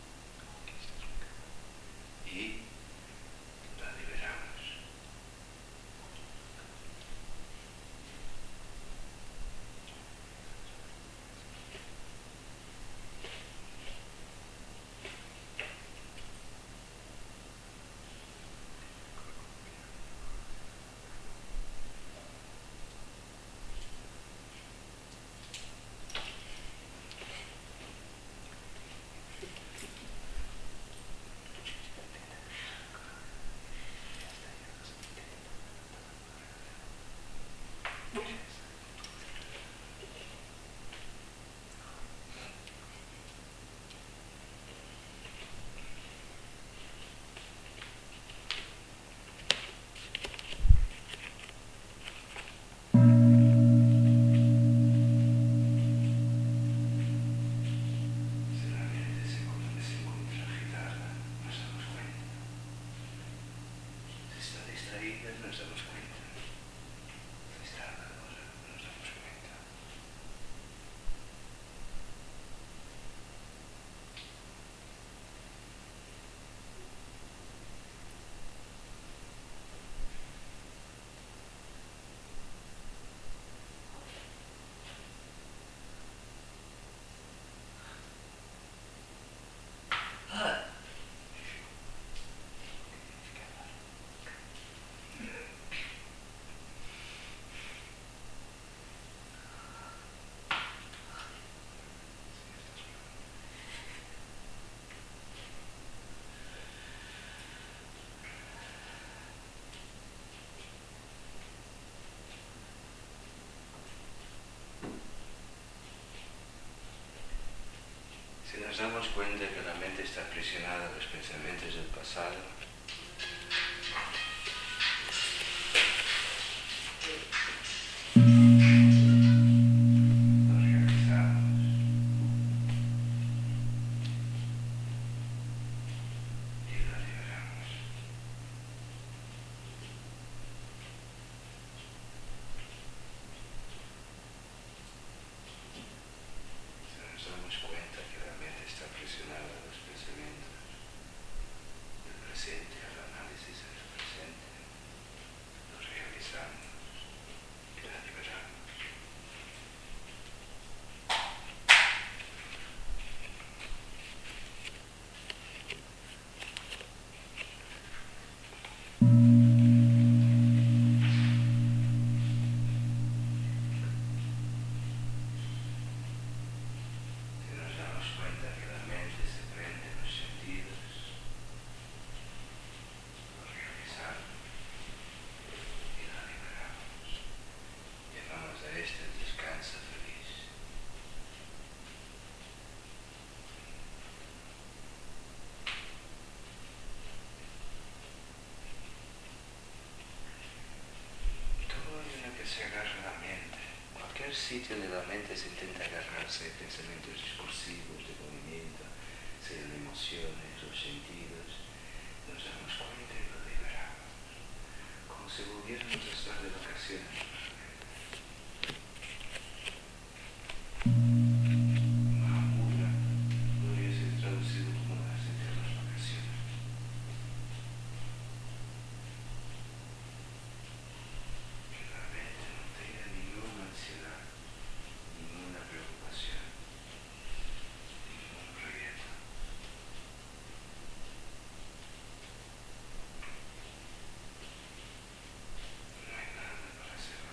y la liberamos. cuenta que la mente está aprisionada a los pensamientos del pasado, lo realizamos y lo liberamos. Si nos damos cuenta que la mente está aprisionada a los pensamientos del presente, al análisis del presente, lo realizamos y la liberamos. Si nos damos cuenta que la mente se prende en los sentidos, lo realizamos y la liberamos. Llamamos a este el descanso feliz. Todo en lo que se agarra la mente, cualquier sitio de la mente se intenta agarrarse de pensamientos discursivos, de movimiento, sean emociones o sentidos, nos damos cuenta y lo liberamos, como si volviéramos a estar de vacaciones. Mahamudra podría ser traducido como las eternas vacaciones. Que la mente no tenga ninguna ansiedad, ninguna preocupación, ningún proyecto. No hay nada para hacer.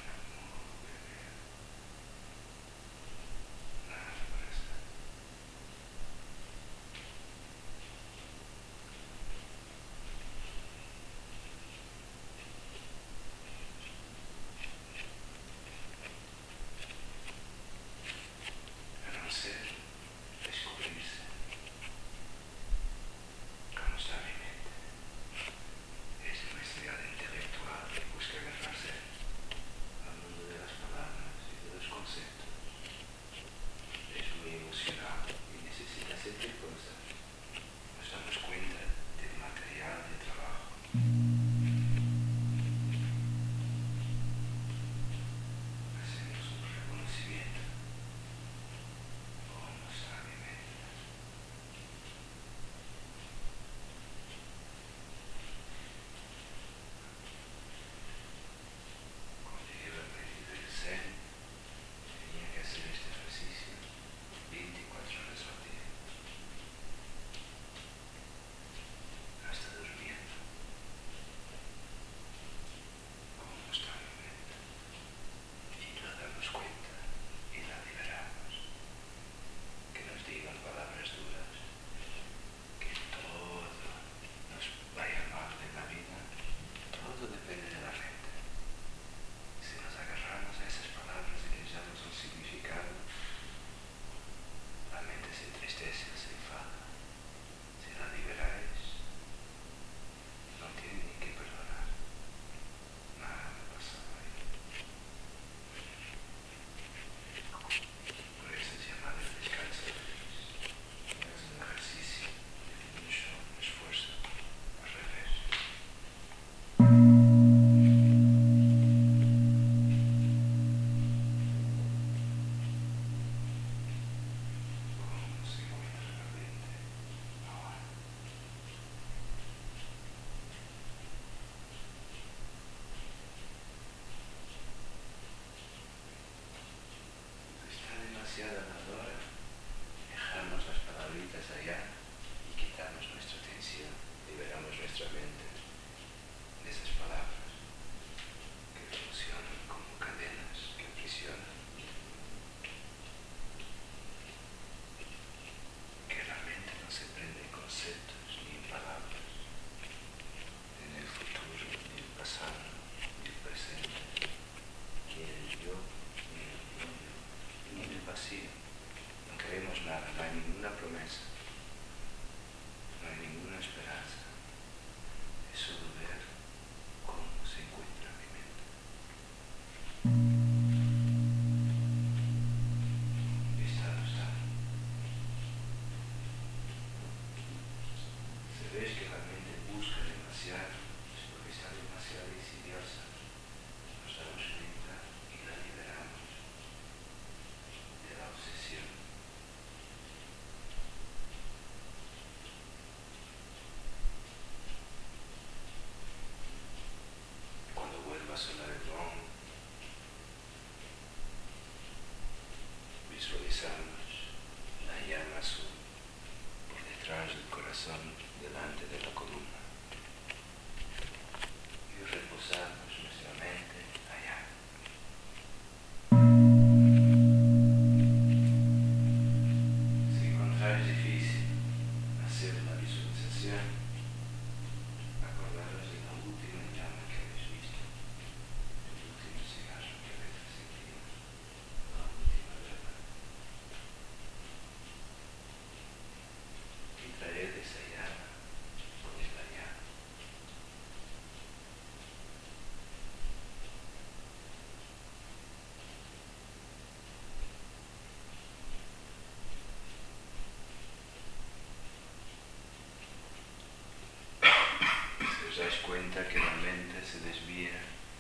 cuenta que la mente se desvía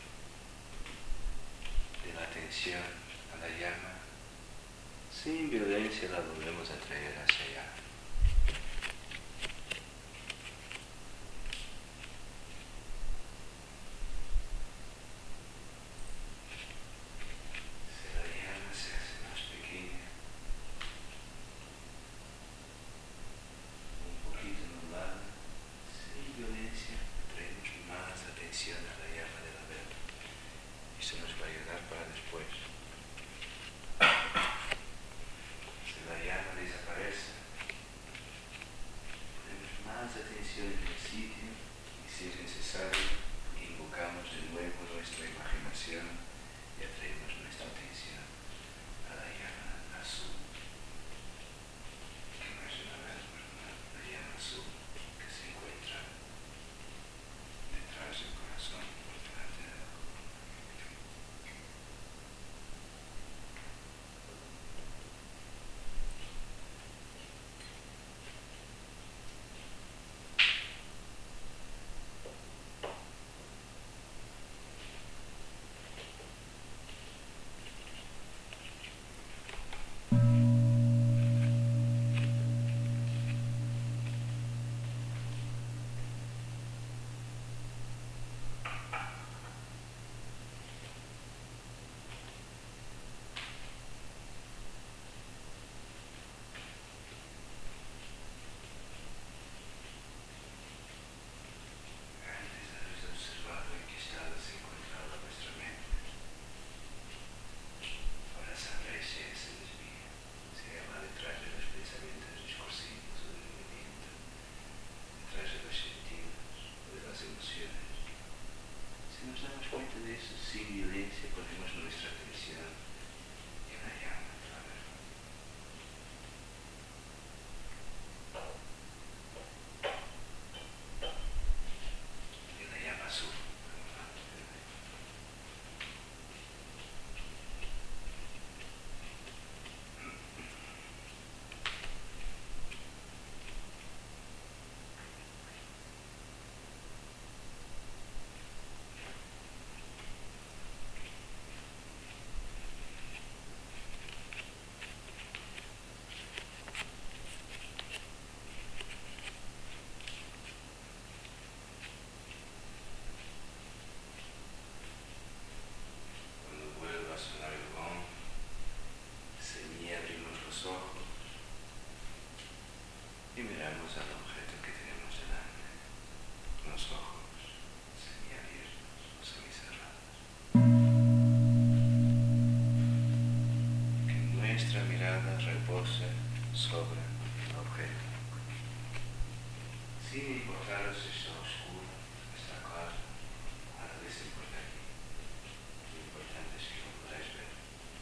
de la atención a la llama, sin violencia la volvemos a traer hacia allá. Sobre el objeto, sin importar si está oscuro, está claro, nada de eso importa aquí. Lo importante es que lo podáis ver.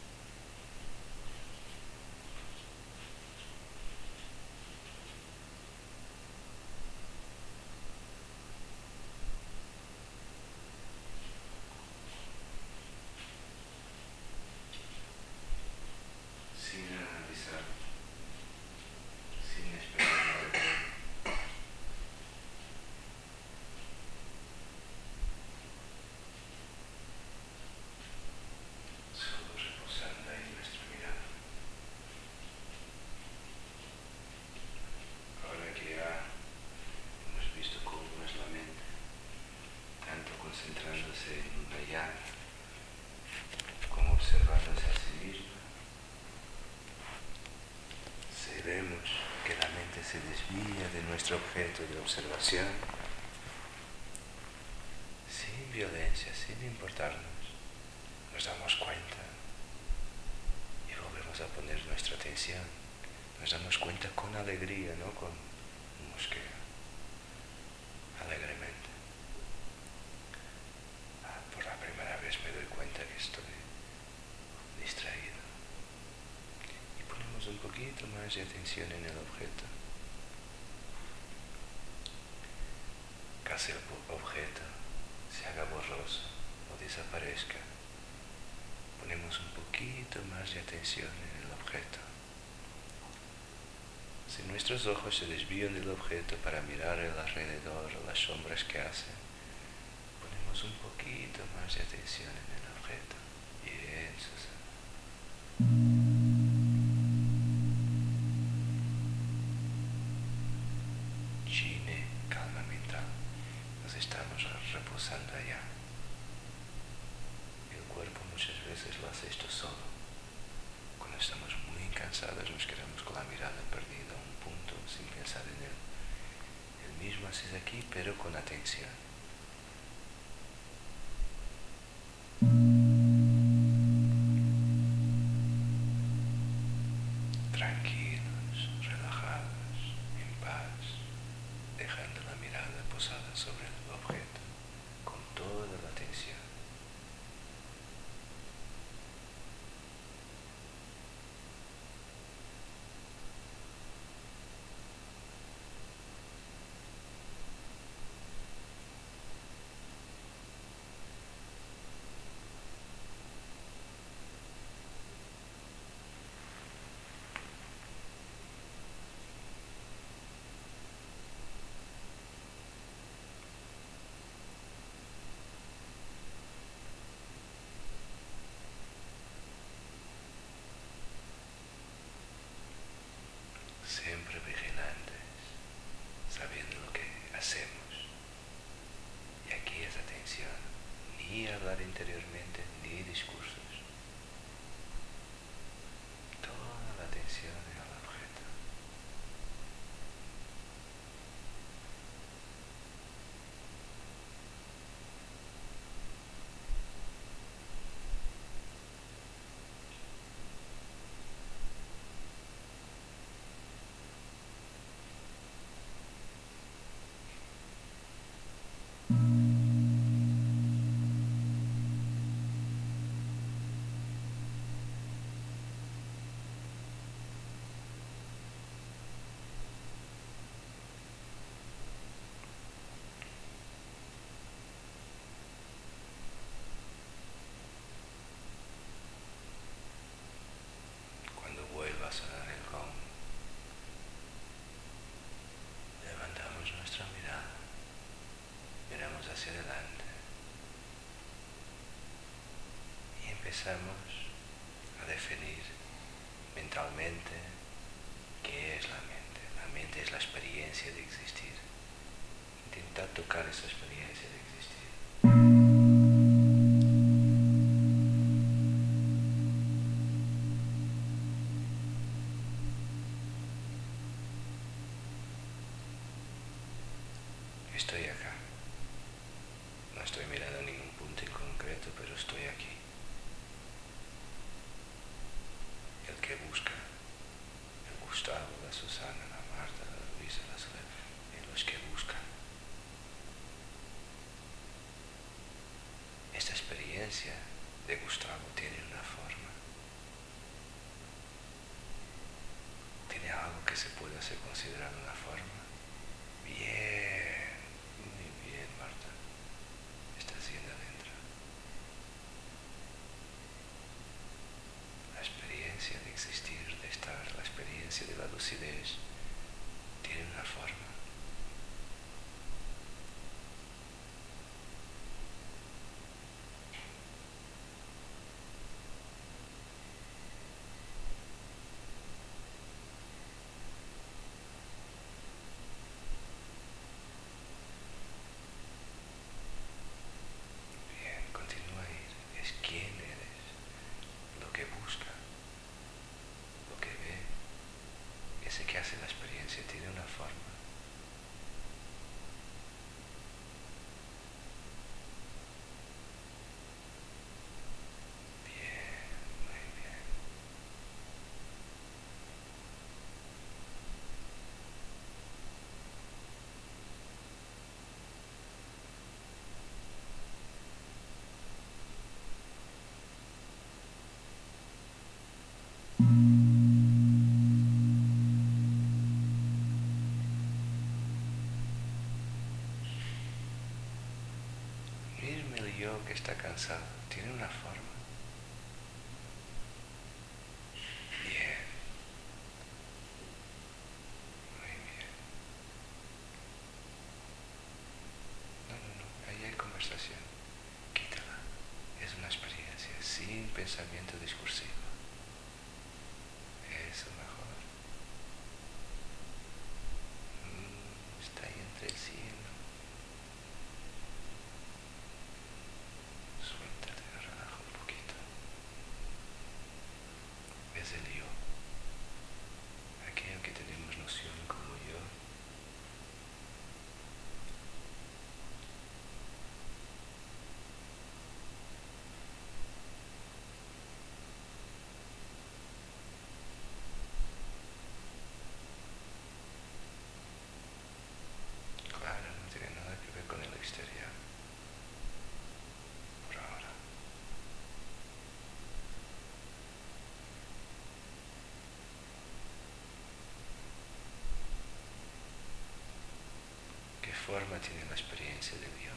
Sin analizar. Sin esperar nada. Solo reposando ahí nuestra mirada. Ahora que ya hemos visto cómo es la mente, tanto concentrándose en una llama como observándose a sí misma, vemos que la mente se desvía de nuestro objeto de observación sin violencia, sin importarnos. Nos damos cuenta y volvemos a poner nuestra atención. Nos damos cuenta con alegría, no con un mosqueo, alegremente. Ah, por la primera vez me doy cuenta que estoy distraído. Un poquito más de atención en el objeto. Casi el objeto se haga borroso o desaparezca. Ponemos un poquito más de atención en el objeto. Si nuestros ojos se desvían del objeto para mirar el alrededor o las sombras que hace, Damos un poquito más de atención en el objeto. Bien, Susana. Chine, calma mental. Nos estamos reposando allá. El cuerpo muchas veces lo hace esto solo. Cuando estamos muy cansados nos quedamos con la mirada perdida a un punto sin pensar en él. El mismo haces aquí, pero con atención. Tranquilos, relajados, en paz, dejando la mirada posada sobre el objeto, con toda la atención. Siempre vigilantes, sabiendo lo que hacemos. Y aquí es atención, ni hablar interiormente, ni discursos. Toda la atención en el objeto. Cuando vuelva a sonar el gong, levantamos nuestra mirada, miramos hacia adelante y empezamos a definir mentalmente qué es la mente. La mente es la experiencia de existir. Intentar tocar esa experiencia de existir. Estoy acá. No estoy mirando ningún punto en concreto, pero estoy aquí. El que busca, el Gustavo, la Susana, la Marta, la Luisa, la Soledad, en los que buscan. Esta experiencia de Gustavo tiene una forma. ¿Tiene algo que se pueda ser considerado una forma? Bien, muy bien, Marta. Estás yendo adentro. La experiencia de existir, de estar, la experiencia de la lucidez, tiene una forma. Bien, continúa a ir. Es quién eres, lo que busca, lo que ve. Ese que hace la experiencia tiene una forma. Bien, muy bien. Mismo el yo que está cansado tiene una forma. Bien. Muy bien. No, no, no. Ahí hay conversación. pensamiento discursivo. Eso mejor. Mm, está ahí entre el cielo. Suéltate, relaja un poquito. Es el yo. Aquello que tenemos noción como yo. Claro, no tiene nada que ver con el exterior. Por ahora. ¿Qué forma tiene la experiencia del yo?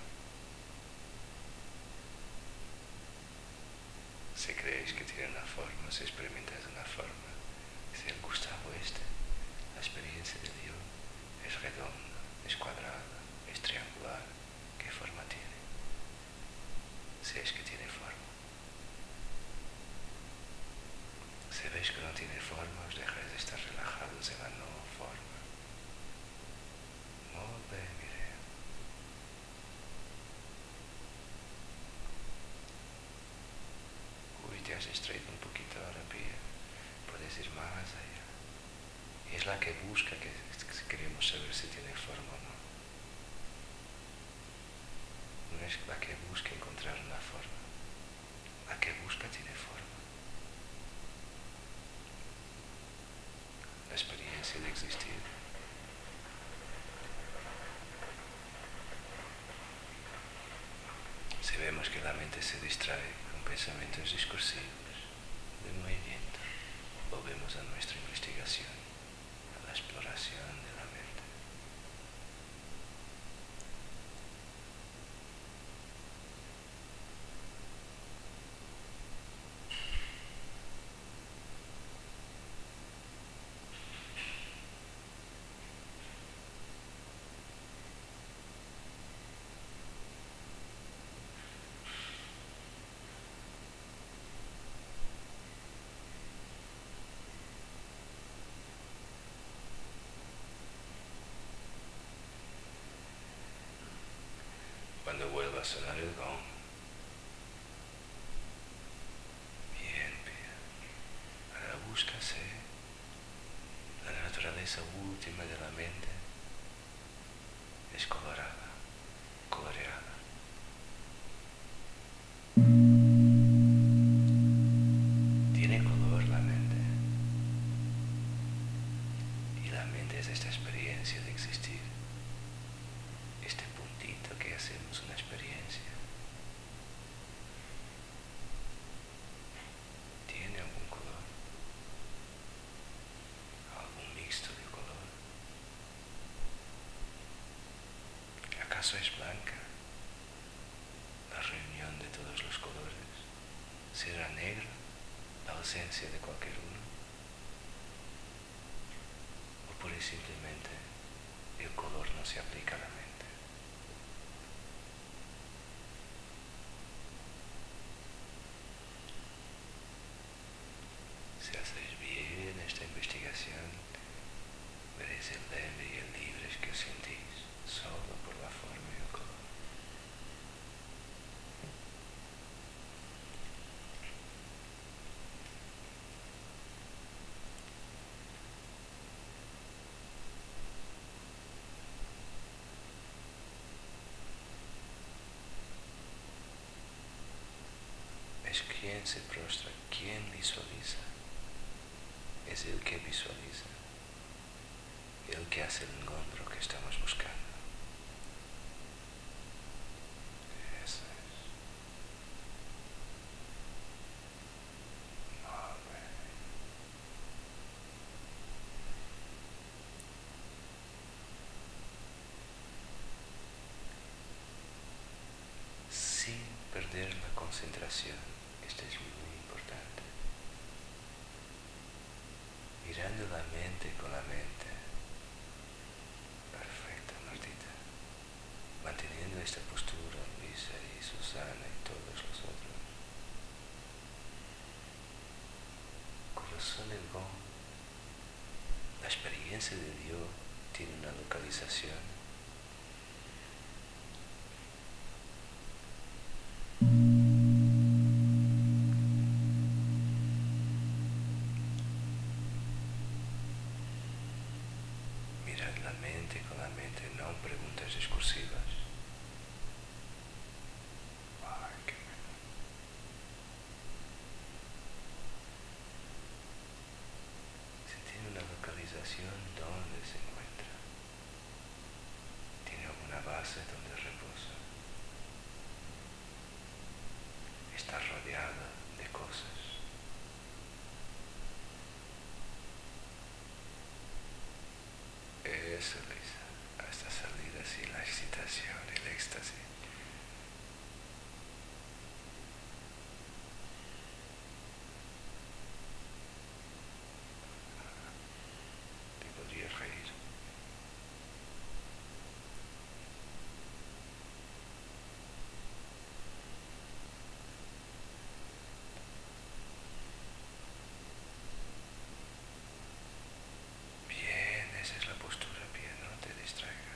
Si creéis que tiene una forma, si experimentáis una forma, si el Gustavo este, la experiencia del yo es redonda, es cuadrada, es triangular, ¿qué forma tiene? Si es que tiene forma. Si veis que no tiene forma, os dejáis de estar relajados en la no forma. Muy bien, mire. Uy, te has distraído un poquito ahora, Pía. Puedes ir más allá. Y es la que busca, que queremos saber si tiene forma o no. No es la que busca encontrar una forma. La que busca tiene forma. La experiencia de existir. Si vemos que la mente se distrae con pensamientos discursivos, de movimiento, volvemos a nuestra investigación, a la exploración de la mente. Cuando vuelva a sonar el gong, bien, Pía. Ahora búscase la naturaleza última de la mente. Es colorada, coloreada. Tiene color la mente. Y la mente es esta experiencia de existir. Este puntito que hacemos una experiencia. ¿Tiene algún color? ¿Algún mixto de color? ¿Acaso es blanca? La reunión de todos los colores. ¿Será negra la ausencia de cualquier uno? ¿O pura y simplemente el color no se aplica a la mente? Si hacéis bien esta investigación, veréis el leve y el libre que os sentís solo por la forma y el color. Es quien se prostra, quien visualiza. Es el que visualiza, el que hace el encuentro que estamos buscando. Eso es. Muy bien. Sin perder la concentración, esto es muy importante. Mirando la mente con la mente. Perfecto, Martita. Manteniendo esta postura, Luisa y Susana y todos los otros. corazón del Gong, la experiencia de Dios tiene una localización. Mirad la mente con la mente, no preguntas discursivas. Ay, qué bueno. Si tiene una localización, ¿dónde se encuentra? ¿Tiene alguna base donde reposa? Está rodeada de cosas. Eso, Lisa, a esta salida sí, la excitación, el éxtasis. Te podrías reír. Bien, esa es la postura, bien, no te distraigas.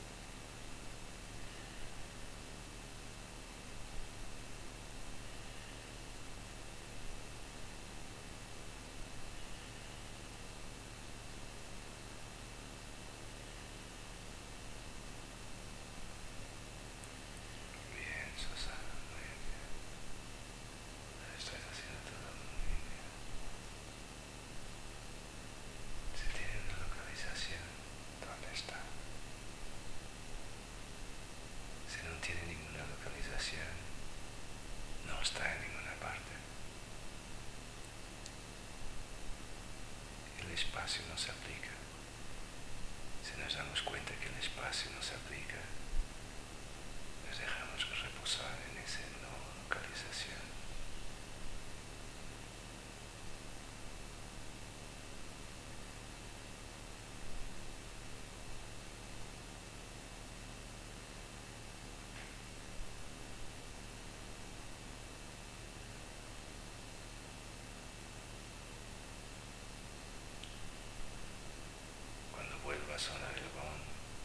Bien, Susana, muy bien. Lo estás haciendo todo muy bien. Si tiene una localización, ¿dónde está? Si no tiene ninguna localización, no está en ninguna parte. El espacio no se aplica. Si nos damos cuenta que el espacio no se aplica, nos dejamos reposar en esa no localización. Cuando vuelva a sonar el gong,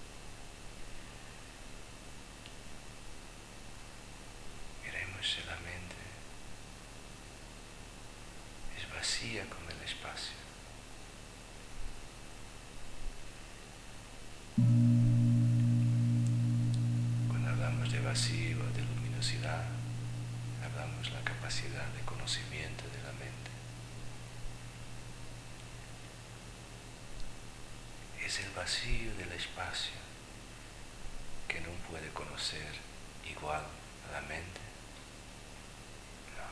miremos si la mente es vacía como el espacio. Cuando hablamos de vacío, de luminosidad, hablamos de la capacidad de conocimiento de la mente. Es el vacío del espacio que no puede conocer igual a la mente. No.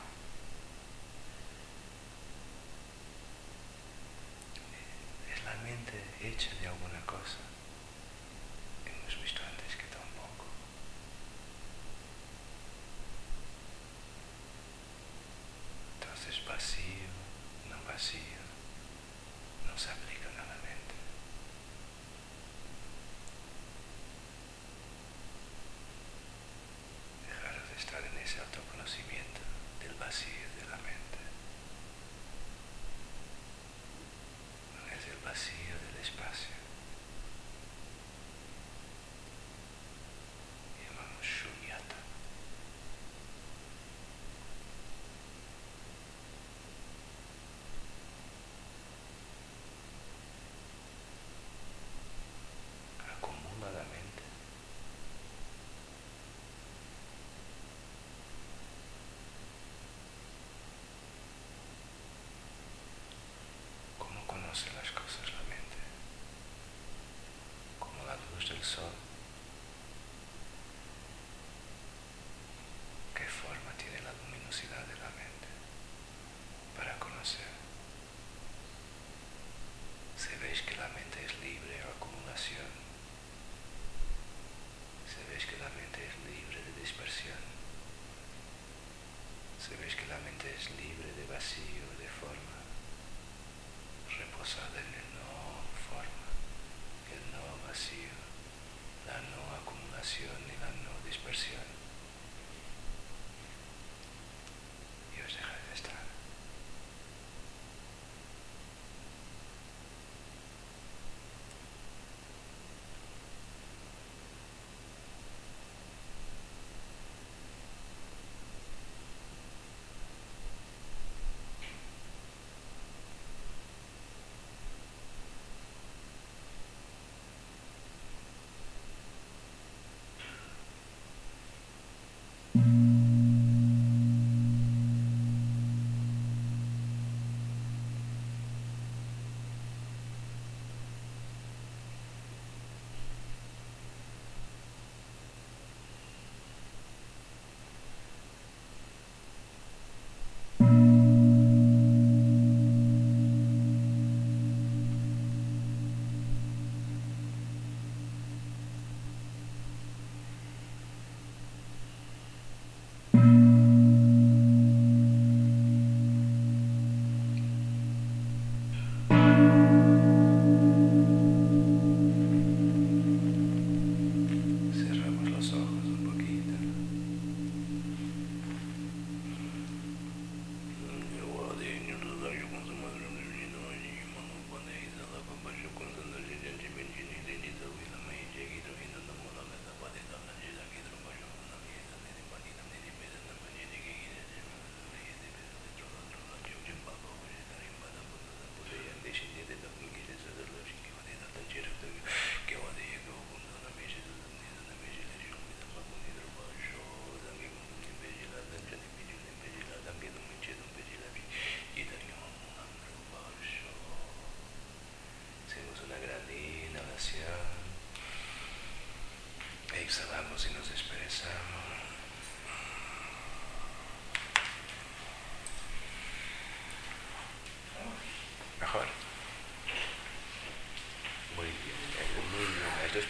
Es la mente hecha de alguna cosa. Hemos visto antes que tampoco. Entonces vacío, no vacío, no se aplican a la mente. Dejaros de estar en ese autoconocimiento del vacío de la mente. No es el vacío del espacio. Llamamos shunyata.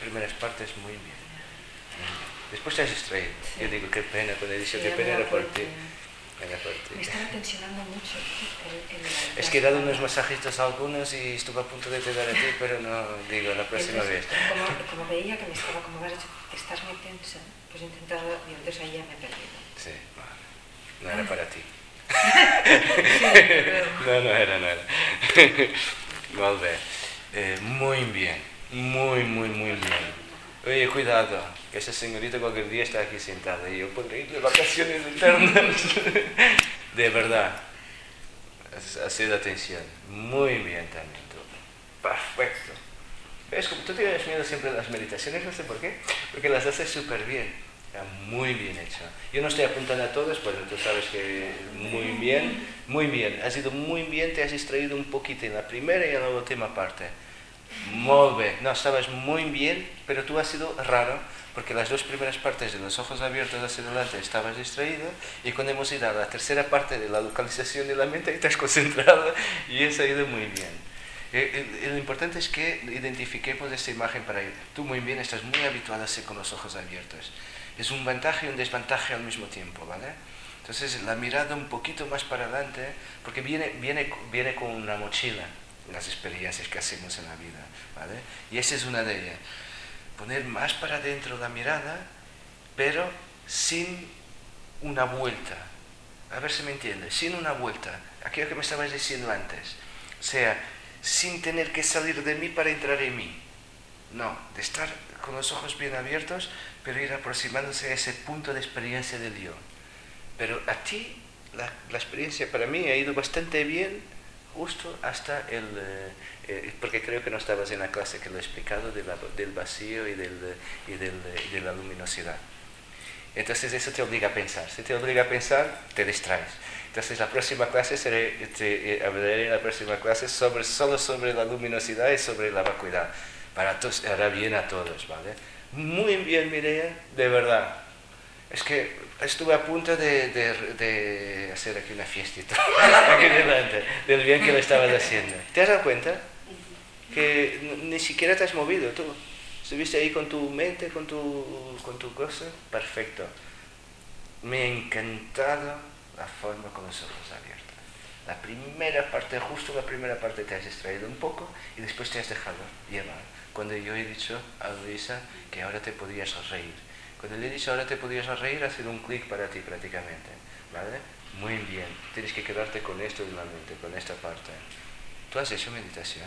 primeras partes muy bien. Después te has distraído. Yo digo, qué pena, cuando he dicho qué pena era por ti. Era por ti. Me estaba tensionando mucho el, el, el, Es que he dado unos masajitos a algunos y estuve a punto de pegar a ti, pero no, digo, la próxima entonces, vez. Como, como veía que me estaba, como has dicho, estás muy tensa, pues he intentado, y entonces ahí ya me he perdido. Sí, vale. No era para ti. Sí, no, no era, no era. Molt bé. Eh, muy bien, muy, muy, muy bien. Oye, cuidado, que esa señorita cualquier día está aquí sentada y yo podré ir de vacaciones eternas. De verdad. Ha sido atención. Muy bien también tú. Perfecto. ¿Ves? Como tú tienes miedo siempre a las meditaciones, no sé por qué, porque las haces súper bien. Está muy bien hecho. Yo no estoy apuntando a todos, pero tú sabes que muy bien, muy bien. Has ido muy bien, te has distraído un poquito en la primera y en la última parte. Muy bien. No, estabas muy bien, pero tú has sido raro, porque las dos primeras partes de los ojos abiertos hacia adelante estabas distraído, y cuando hemos ido a la tercera parte de la localización de la mente, te has concentrado y has ido muy bien. Eh, eh, lo importante es que identifiquemos esta imagen para ir. Tú muy bien, estás muy habituado a ser con los ojos abiertos. Es un ventaja y un desventaja al mismo tiempo, ¿vale? Entonces la mirada un poquito más para adelante, porque viene, viene, viene con una mochila, las experiencias que hacemos en la vida, ¿vale? Y esa es una de ellas. Poner más para adentro la mirada, pero sin una vuelta. A ver si me entiendes, sin una vuelta. Aquello que me estabas diciendo antes. O sea, sin tener que salir de mí para entrar en mí. No, de estar con los ojos bien abiertos, pero ir aproximándose a ese punto de experiencia del yo. Pero a ti, la, la experiencia para mí ha ido bastante bien, justo hasta el... Eh, eh, porque creo que no estabas en la clase que lo he explicado de la, del vacío y, del, y, del, y de la luminosidad. Entonces eso te obliga a pensar. Si te obliga a pensar, te distraes. Entonces la próxima clase seré, te, eh, hablaré en la próxima clase sobre, solo sobre la luminosidad y sobre la vacuidad. Para todos, hará bien a todos, ¿vale? Muy bien, Mireia, de verdad. Es que estuve a punto de, de, de hacer aquí una fiestita, aquí delante, del bien que lo estabas haciendo. ¿Te has dado cuenta? Que ni siquiera te has movido tú. Estuviste ahí con tu mente, con tu, con tu cosa. Perfecto. Me ha encantado la forma con los ojos abiertos. La primera parte, justo la primera parte te has distraído un poco y después te has dejado llevar. Cuando yo he dicho a Luisa que ahora te podías reír. Cuando le he dicho ahora te podías reír, ha sido un clic para ti prácticamente. ¿Vale? Muy bien. Tienes que quedarte con esto en la mente, con esta parte. ¿Tú has hecho meditación?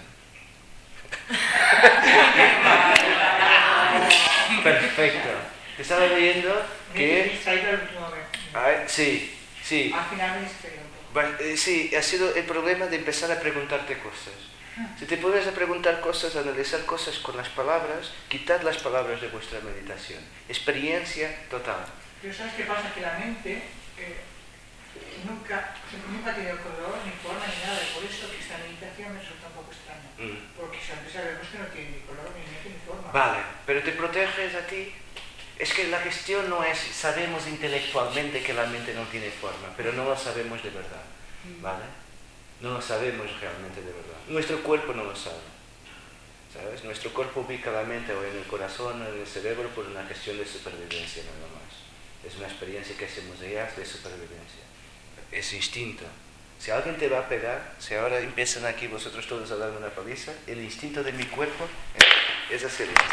Perfecto. Te estaba leyendo que... Ah, sí, sí. Al final me distraí un poco. Sí, ha sido el problema de empezar a preguntarte cosas. Si te pones a preguntar cosas, a analizar cosas con las palabras, quitad las palabras de vuestra meditación. Experiencia total. Pero ¿sabes qué pasa? Que la mente eh, nunca, nunca ha tenido color, ni forma, ni nada. Por eso que esta meditación me resulta un poco extraña. Mm. Porque siempre sabemos que no tiene ni color, ni mente, ni forma. Vale, pero te proteges a ti. Es que la cuestión no es, sabemos intelectualmente que la mente no tiene forma, pero no lo sabemos de verdad. ¿Vale? No lo sabemos realmente de verdad. Nuestro cuerpo no lo sabe. ¿Sabes? Nuestro cuerpo ubica la mente o en el corazón o en el cerebro por una cuestión de supervivencia nada más. Es una experiencia que hacemos ya de supervivencia. Es instinto. Si alguien te va a pegar, si ahora empiezan aquí vosotros todos a darme una paliza, el instinto de mi cuerpo es hacer esto.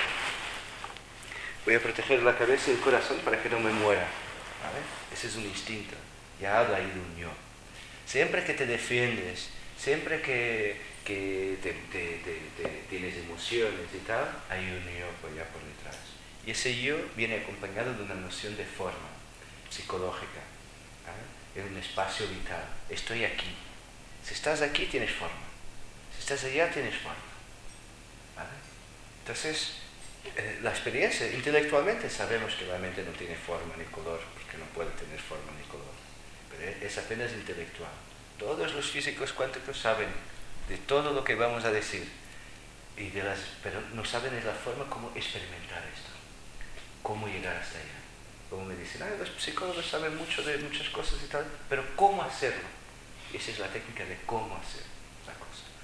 Voy a proteger la cabeza y el corazón para que no me muera. ¿Vale? Ese es un instinto. Ya habla ahí de un yo. Siempre que te defiendes, siempre que, que te, te, te, te, tienes emociones y tal, hay un yo allá por detrás. Y ese yo viene acompañado de una noción de forma psicológica, ¿vale? En un espacio vital. Estoy aquí. Si estás aquí, tienes forma. Si estás allá, tienes forma. ¿Vale? Entonces, eh, la experiencia, intelectualmente sabemos que la mente no tiene forma ni color, porque no puede tener forma ni color. Es apenas intelectual. Todos los físicos cuánticos saben de todo lo que vamos a decir, y de las, pero no saben de la forma como experimentar esto, cómo llegar hasta allá. Como me dicen, ah, los psicólogos saben mucho de muchas cosas y tal, pero ¿cómo hacerlo? Y esa es la técnica de cómo hacer la cosa.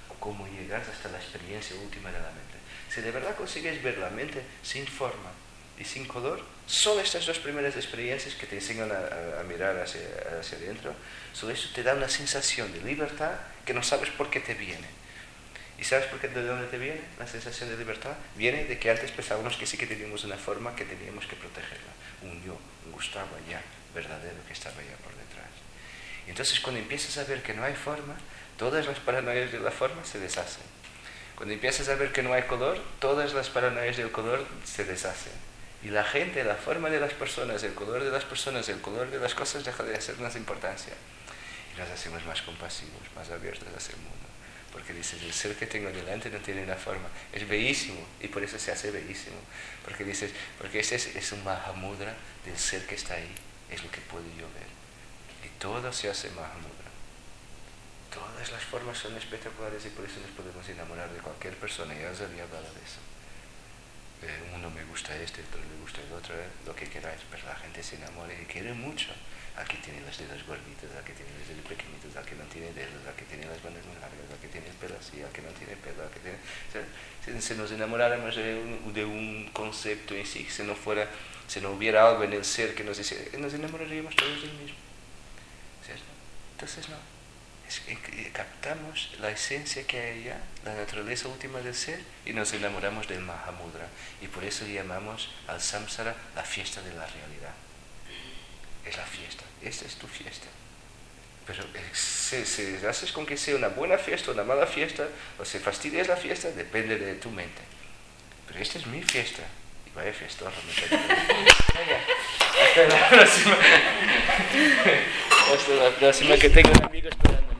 cómo llegas hasta la experiencia última de la mente. Si de verdad consigues ver la mente sin forma y sin color, solo estas dos primeras experiencias que te enseñan a, a, a mirar hacia, hacia adentro, solo eso te da una sensación de libertad que no sabes por qué te viene. ¿Y sabes por qué, de dónde te viene la sensación de libertad? Viene de que antes pensábamos que sí que teníamos una forma que teníamos que protegerla, un yo, un Gustavo allá, verdadero, que estaba allá por detrás. Y entonces cuando empiezas a ver que no hay forma, todas las paranoias de la forma se deshacen. Cuando empiezas a ver que no hay color, todas las paranoias del color se deshacen. Y la gente, la forma de las personas, el color de las personas, el color de las cosas deja de hacer más importancia. Y nos hacemos más compasivos, más abiertos hacia el mundo. Porque dices, el ser que tengo delante no tiene una forma. Es bellísimo y por eso se hace bellísimo. Porque dices, porque ese es, es un Mahamudra del ser que está ahí. Es lo que puedo yo ver. Y todo se hace Mahamudra. Todas las formas son espectaculares y por eso nos podemos enamorar de cualquier persona. Ya os había hablado de eso. Eh, uno me gusta este, otro le gusta el otro, eh, lo que queráis, pero la gente se enamora y quiere mucho. Aquí tiene los dedos gorditos, aquí tiene los dedos pequeñitos, aquí no tiene dedos, aquí tiene las manos muy largas, aquí tiene el pelo así, aquí no tiene pelo, aquí tiene... O sea, si, si nos enamoráramos de un, de un concepto en sí, si no fuera, si no hubiera algo en el ser que nos dice, nos enamoraríamos todos del mismo. ¿Cierto? Entonces no. Es que captamos la esencia que hay allá, la naturaleza última del ser, y nos enamoramos del Mahamudra. Y por eso llamamos al samsara la fiesta de la realidad. Es la fiesta, esta es tu fiesta. Pero si, si haces con que sea una buena fiesta o una mala fiesta, o si fastidias la fiesta, depende de tu mente. Pero esta es mi fiesta. Y vaya fiestorra, me cae. Hasta la próxima. Hasta la próxima, que tengo un amigo esperándome.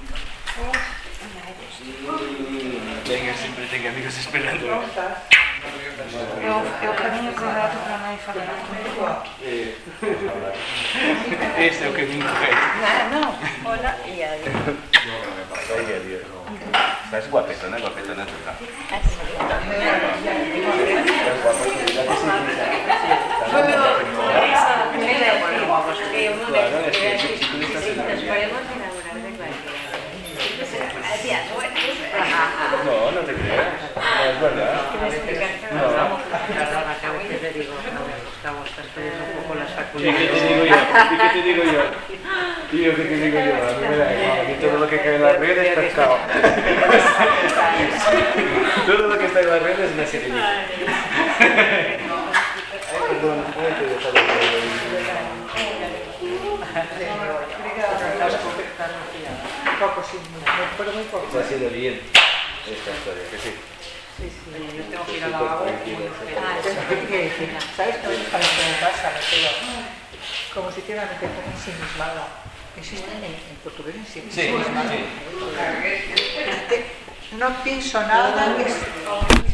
Venga, siempre tengo amigos esperándome. ¿Cómo estás? Eu, eu caminho para o rato para não ir falar contigo. Este é o caminho correto. Não, não. Hola e adiós. Aí, adiós. Estás guapetona, guapetona tu estás. No, no te creas. No es verdad. No. Te digo, Gustavo, estás perdiendo un poco las ¿Y facultades. qué te digo yo? ¿Y qué te digo yo? ¿Y yo qué te digo yo? A mí me da igual. A mí todo lo que cae en las redes es pescado. Todo lo que está en las redes me hace feliz. Ay, perdón, ¿cómo te he dejado de Poco, sí, pero muy poco. Se ha sido bien esta historia, que sí. Sí, sí, yo tengo que ir a la lavabo. ¿Sabes qué me pasa? Me quedo como si tiene la mente ensimismada. ¿Existe en, en portugués ensimismada? Sí, sí. No pienso nada, es